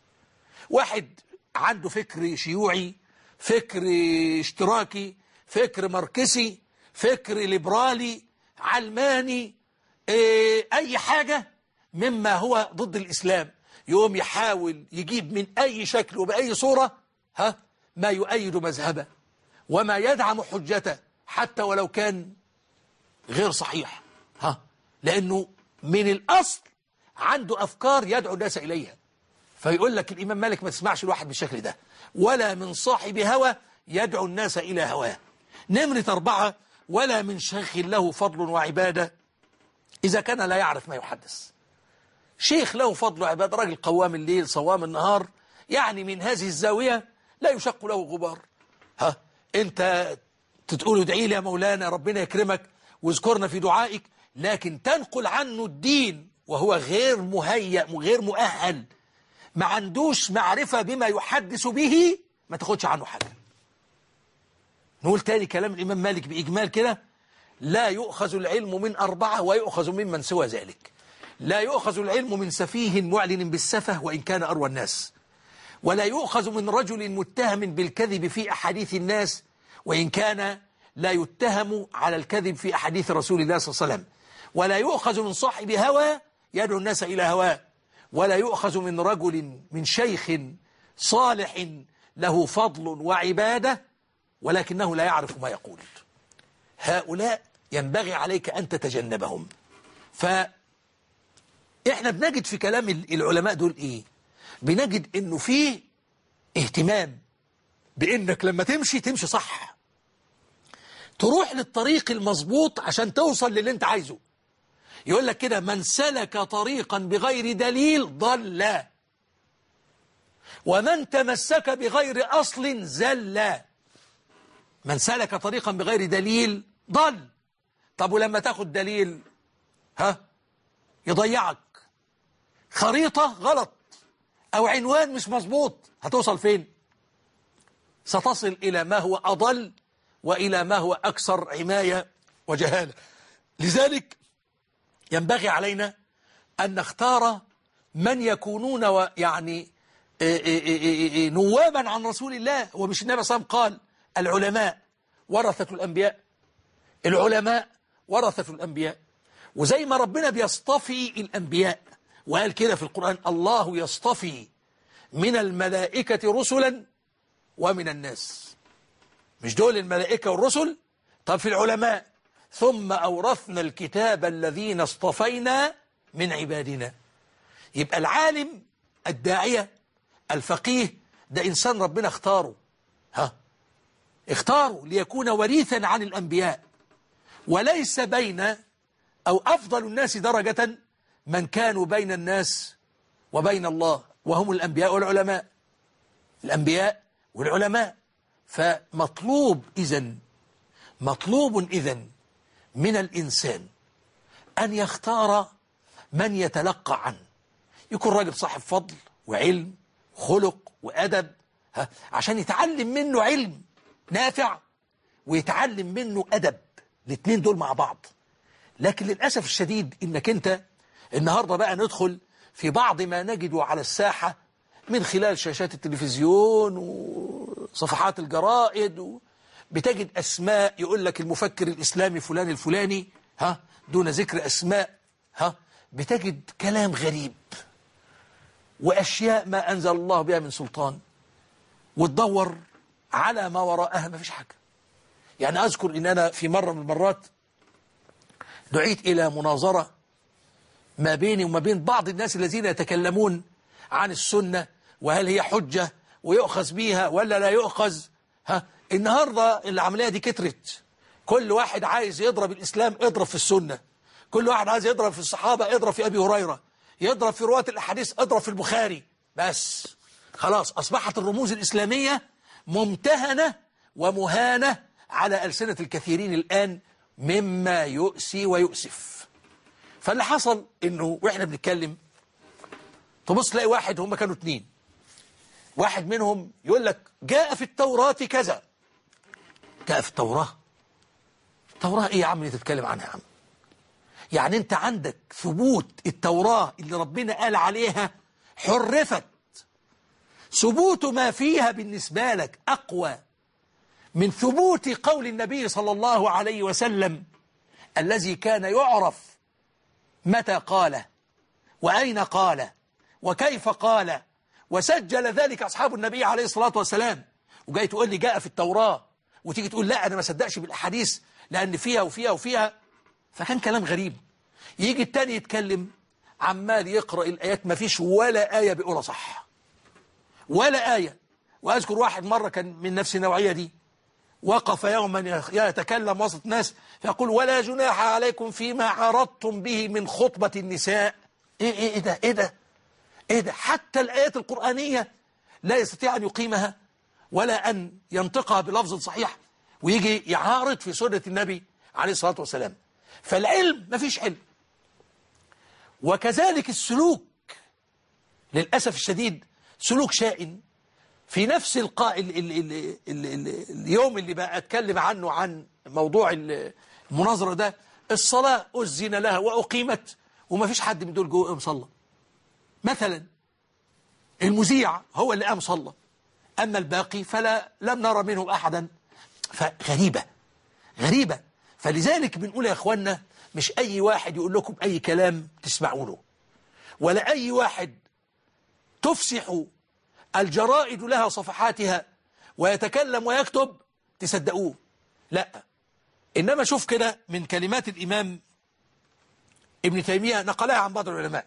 واحد عنده فكر شيوعي، فكر اشتراكي، فكر ماركسي، فكر ليبرالي، علماني، اي حاجة مما هو ضد الإسلام، يقوم يحاول يجيب من أي شكل وبأي صورة ما يؤيد مذهبه وما يدعم حجته حتى ولو كان غير صحيح، لأنه من الأصل عنده أفكار يدعو الناس إليها. فيقول لك الإمام مالك ما تسمعش الواحد بالشكل ده، ولا من صاحب هوى يدعو الناس إلى هواه. نمرة 4: ولا من شيخ له فضل وعبادة إذا كان لا يعرف ما يحدث. شيخ له فضل وعبادة، راجل قوام الليل صوام النهار، يعني من هذه الزاوية لا يشق له غبار. أنت تقول ادعي لي يا مولانا ربنا يكرمك واذكرنا في دعائك، لكن تنقل عنه الدين وهو غير مهيأ وغير مؤهل، ما عندوش معرفة بما يحدث به، ما تاخدش عنه حاجة. نقول تاني كلام الإمام مالك بإجمال كده: لا يؤخذ العلم من 4 ويؤخذ ممن سوى ذلك. لا يؤخذ العلم من سفيه معلن بالسفه وإن كان أروى الناس، ولا يؤخذ من رجل متهم بالكذب في أحاديث الناس وإن كان لا يتهم على الكذب في أحاديث رسول الله صلى الله عليه وسلم، ولا يؤخذ من صاحب هوى يدعو الناس إلى هواه، ولا يؤخذ من رجل من شيخ صالح له فضل وعبادة ولكنه لا يعرف ما يقول. هؤلاء ينبغي عليك أن تتجنبهم. فإحنا بنجد في كلام العلماء دول إيه؟ بنجد إنه فيه اهتمام بإنك لما تمشي صح، تروح للطريق المظبوط عشان توصل للي انت عايزه. يقول لك كده: من سلك طريقا بغير دليل ضل، ومن تمسك بغير أصل زل. من سلك طريقا بغير دليل ضل. طب ولما تاخد دليل يضيعك، خريطة غلط أو عنوان مش مظبوط، هتوصل فين؟ ستصل إلى ما هو أضل وإلى ما هو أكثر عماية وجهالة. لذلك ينبغي علينا أن نختار من يكونون يعني نوابا عن رسول الله. ومش النبي صلى الله عليه وسلم قال: العلماء ورثة الأنبياء؟ العلماء ورثة الأنبياء. وزي ما ربنا بيصطفي الأنبياء وقال كده في القرآن: الله يصطفي من الملائكة رسلا ومن الناس. مش دول الملائكة والرسل؟ طب في العلماء: ثم أورثنا الكتاب الذين اصطفينا من عبادنا. يبقى العالم الداعية الفقيه ده إنسان ربنا اختاره، اختاره ليكون وريثا عن الأنبياء، وليس بين أو أفضل الناس درجة من كانوا بين الناس وبين الله، وهم الأنبياء والعلماء. الأنبياء والعلماء. فمطلوب إذن من الإنسان أن يختار من يتلقى عنه، يكون راجل صاحب فضل وعلم وخلق وأدب، عشان يتعلم منه علم نافع ويتعلم منه أدب، الاثنين دول مع بعض. لكن للأسف الشديد إنك أنت النهاردة بقى ندخل في بعض ما نجده على الساحة من خلال شاشات التلفزيون وصفحات الجرائد، بتجد أسماء يقول لك المفكر الإسلامي فلان الفلاني دون ذكر أسماء، بتجد كلام غريب وأشياء ما أنزل الله بها من سلطان، وتدور على ما وراءها ما فيش حاجة. يعني أذكر إن أنا في مرة من المرات دعيت إلى مناظرة ما بيني وما بين بعض الناس الذين يتكلمون عن السنة وهل هي حجة ويؤخذ بيها ولا لا يؤخذ. النهاردة العملية دي كترت، كل واحد عايز يضرب الإسلام اضرب في السنة، كل واحد عايز يضرب في الصحابة اضرب في أبي هريرة، يضرب في رواة الأحاديث اضرب في البخاري. بس خلاص أصبحت الرموز الإسلامية ممتهنة ومهانة على ألسنة الكثيرين الآن، مما يؤسي ويؤسف. فاللي حصل إنه وإحنا بنتكلم تبص تلاقي واحد، هم كانوا 2، واحد منهم يقول لك جاء في التوراة كذا. جاء في التوراة؟ التوراة إيه يا عم اللي تتكلم عنها يا عم؟ يعني أنت عندك ثبوت التوراة اللي ربنا قال عليها حرفت، ثبوت ما فيها بالنسبة لك أقوى من ثبوت قول النبي صلى الله عليه وسلم الذي كان يعرف متى قال وأين قال وكيف قال، وسجل ذلك أصحاب النبي عليه الصلاة والسلام. وجاي تقول لي جاء في التوراة وتيجي تقول لا أنا ما صدقش بالأحاديث لأن فيها وفيها وفيها. فكان كلام غريب. يجي التاني يتكلم عمال يقرأ الآيات، ما فيش ولا آية بيقولها صح، ولا آية. وأذكر واحد مرة كان من نفس النوعية دي، وقف يوما يتكلم وسط ناس فيقول ولا جناح عليكم فيما عرضتم به من خطبة النساء. إيه ده حتى الآيات القرآنية لا يستطيع أن يقيمها ولا أن ينطقها بلفظ صحيح، ويجي يعارض في سنة النبي عليه الصلاة والسلام. فالعلم ما فيش علم. وكذلك السلوك للأسف الشديد سلوك شائن. في نفس اليوم اللي بقى أتكلم عنه عن موضوع المناظرة ده، الصلاة أذن لها وأقيمت وما فيش حد من دول جوه قام صلى. مثلا المذيع هو اللي قام صلى، أما الباقي لم نرى منهم أحدا. غريبة. فلذلك بنقول يا أخوانا مش أي واحد يقول لكم أي كلام تسمعوا له، ولا أي واحد تفسح الجرائد لها صفحاتها ويتكلم ويكتب تصدقوه، لا. إنما شوف كده من كلمات الإمام ابن تيمية نقلها عن بعض العلماء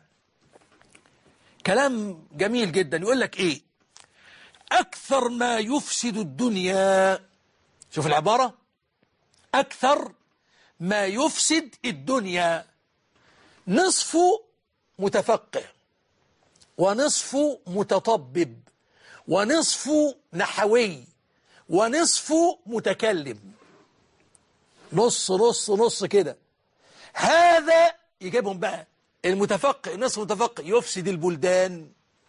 كلام جميل جدا. يقول لك إيه؟ أكثر ما يفسد الدنيا، شوف العبارة، أكثر ما يفسد الدنيا نصف متفقه ونصف متطبب ونصف نحوي ونصف متكلم. نص نص نص كده. هذا يجيبهم بقى المتفقه، نصف متفقه يفسد البلدان،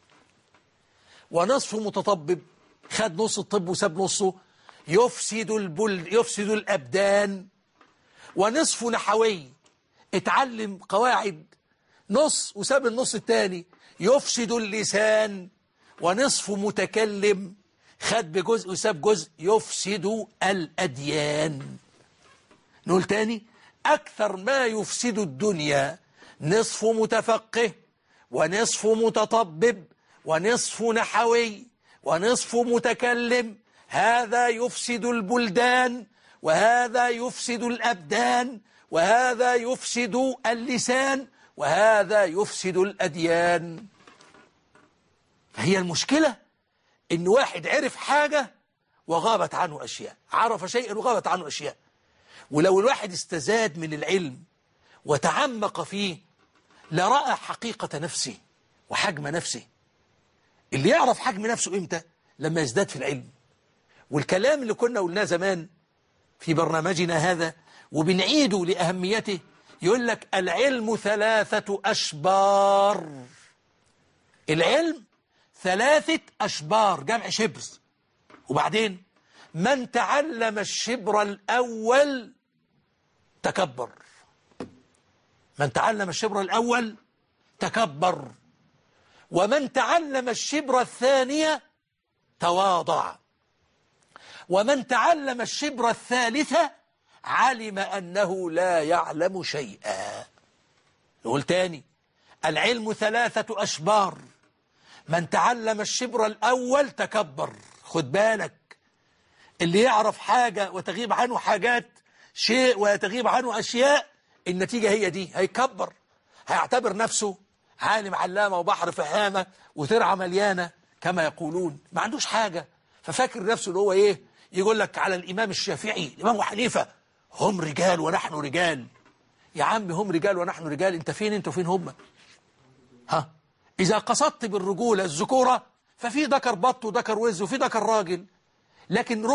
ونصف متطبب خد نص الطب وساب نصه يفسد الأبدان، ونصف نحوي اتعلم قواعد نص وساب النص الثاني يفسد اللسان، ونصف متكلم خد بجزء وساب جزء يفسد الأديان. نقول تاني، أكثر ما يفسد الدنيا نصف متفقه ونصف متطبب ونصف نحوي ونصف متكلم، هذا يفسد البلدان وهذا يفسد الأبدان وهذا يفسد اللسان وهذا يفسد الأديان. فهي المشكلة إن واحد عرف حاجة وغابت عنه أشياء، عرف شيئا وغابت عنه أشياء. ولو الواحد استزاد من العلم وتعمق فيه لرأى حقيقة نفسه وحجم نفسه. اللي يعرف حجم نفسه إمتى؟ لما يزداد في العلم. والكلام اللي كنا قلناه زمان في برنامجنا هذا وبنعيده لأهميته، يقول لك العلم 3 أشبار. العلم 3 أشبار، جمع شبر. وبعدين من تعلم الشبر الأول تكبر، من تعلم الشبر الأول تكبر، ومن تعلم الشبر الثانية تواضع، ومن تعلم الشبر الثالثة علم أنه لا يعلم شيئا. نقول تاني، العلم 3 أشبار. من تعلم الشبر الأول تكبر. خد بالك، اللي يعرف حاجة وتغيب عنه حاجات شيء ويتغيب عنه أشياء، النتيجة هي دي، هيكبر، هيعتبر نفسه عالم علامة وبحر فهامة وترعى مليانة كما يقولون، ما عندوش حاجة، ففاكر نفسه اللي هو إيه. يقول لك على الإمام الشافعي، الإمام حنيفة، هم رجال ونحن رجال. يا عم هم رجال ونحن رجال، انت فين انت وفين هم؟ ها، إذا قصدت بالرجولة الذكورة ففي ذكر بط وذكر وز وفي ذكر راجل، لكن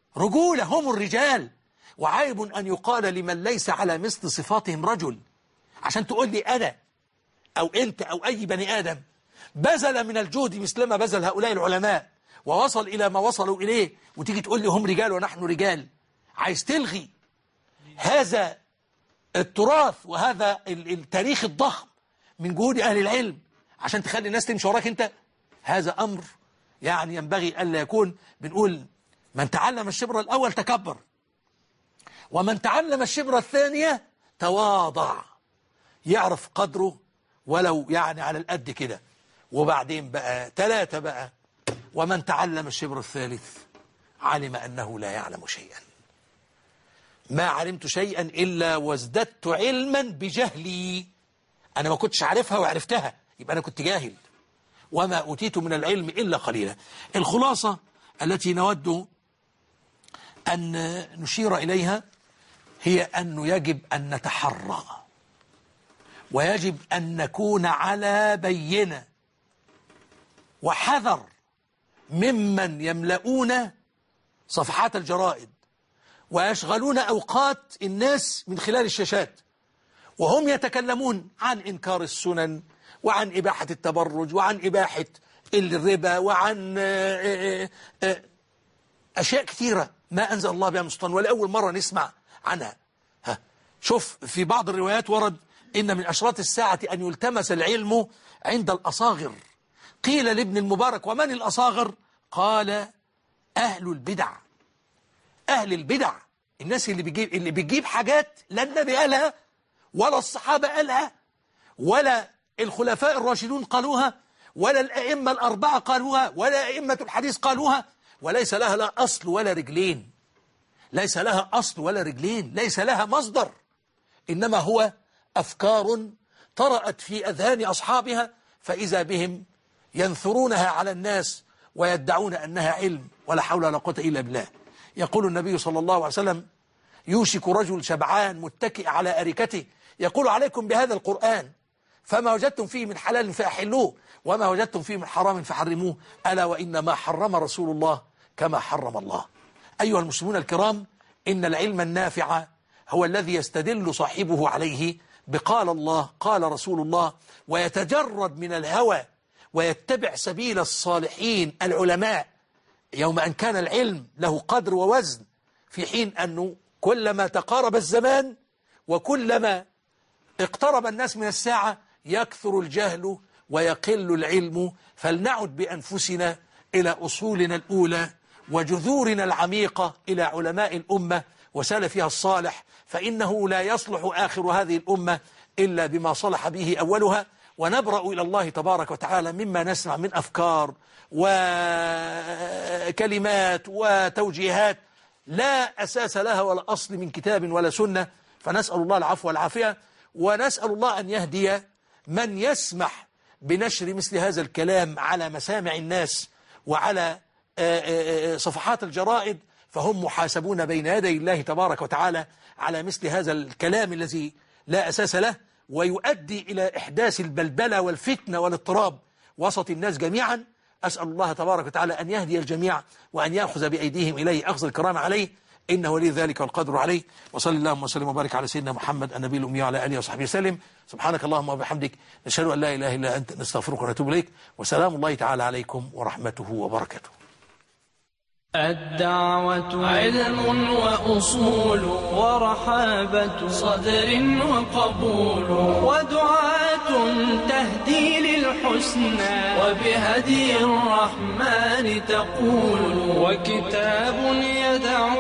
رجولة هم الرجال. وعيب أن يقال لمن ليس على مثل صفاتهم رجل. عشان تقول لي أنا أو أنت أو أي بني آدم بذل من الجهد مثلما بذل هؤلاء العلماء ووصل إلى ما وصلوا إليه، وتيجي تقول لي هم رجال ونحن رجال؟ عايز تلغي هذا التراث وهذا التاريخ الضخم من جهود أهل العلم عشان تخلي الناس تمشي وراك أنت؟ هذا أمر يعني ينبغي ألا يكون. بنقول من تعلم الشبر الأول تكبر، ومن تعلم الشبر الثانية تواضع، يعرف قدره ولو يعني على القد كده. وبعدين بقى 3 بقى، ومن تعلم الشبر الثالث علم أنه لا يعلم شيئا. ما علمت شيئا إلا وازددت علما بجهلي. أنا ما كنتش عارفها وعرفتها، يبقى أنا كنت جاهل. وما أوتيت من العلم إلا قليلا. الخلاصة التي نود أن نشير إليها هي أنه يجب أن نتحرى، ويجب أن نكون على بينة وحذر ممن يملؤون صفحات الجرائد ويشغلون أوقات الناس من خلال الشاشات، وهم يتكلمون عن إنكار السنن وعن إباحة التبرج وعن إباحة الربا وعن أشياء كثيرة ما أنزل الله بها من سلطان ولأول مرة نسمع عنها. شوف في بعض الروايات ورد إن من أشراط الساعة أن يلتمس العلم عند الأصاغر. قيل لابن المبارك ومن الأصاغر؟ قال أهل البدع. أهل البدع، الناس اللي بتجيب حاجات لا النبي قالها ولا الصحابة قالها ولا الخلفاء الراشدون قالوها ولا الأئمة الأربعة قالوها ولا أئمة الحديث قالوها، وليس لها لا أصل ولا رجلين، ليس لها أصل ولا رجلين، ليس لها مصدر، إنما هو أفكار طرأت في أذهان أصحابها فإذا بهم ينثرونها على الناس ويدعون أنها علم ولا حول ولا قوة إلا بالله. يقول النبي صلى الله عليه وسلم: يوشك رجل شبعان متكئ على أريكته يقول عليكم بهذا القرآن فما وجدتم فيه من حلال فأحلوه وما وجدتم فيه من حرام فحرموه ألا وإن ما حرم رسول الله كما حرم الله. أيها المسلمون الكرام، إن العلم النافع هو الذي يستدل صاحبه عليه بقال الله قال رسول الله، ويتجرد من الهوى ويتبع سبيل الصالحين العلماء، يوم أن كان العلم له قدر ووزن، في حين أنه كلما تقارب الزمان وكلما اقترب الناس من الساعة يكثر الجهل ويقل العلم. فلنعد بأنفسنا إلى أصولنا الأولى وجذورنا العميقة إلى علماء الأمة وسلفها الصالح، فإنه لا يصلح آخر هذه الأمة إلا بما صلح به أولها. ونبرأ إلى الله تبارك وتعالى مما نسمع من أفكار وكلمات وتوجيهات لا أساس لها ولا أصل من كتاب ولا سنة، فنسأل الله العفو والعافية، ونسأل الله أن يهدي من يسمح بنشر مثل هذا الكلام على مسامع الناس وعلى صفحات الجرائد، فهم محاسبون بين يدي الله تبارك وتعالى على مثل هذا الكلام الذي لا أساس له ويؤدي إلى إحداث البلبلة والفتنة والاضطراب وسط الناس جميعا. أسأل الله تبارك وتعالى أن يهدي الجميع وأن يأخذ بأيديهم إليه أخذ الكرام عليه، إنه ولي ذلك والقدر عليه. وصلى اللهم وسلم وبارك على سيدنا محمد النبي الأمي وعلى آله وصحبه وسلم. سبحانك اللهم وبحمدك، نشهد أن لا إله إلا أنت، نستغفرك ونتوب إليك، وسلام الله تعالى عليكم ورحمته وبركاته. الدعوة علم وأصول ورحابة صدر وقبول، ودعاة تهدي للحسنى وبهدي الرحمن تقول، وكتاب يدعو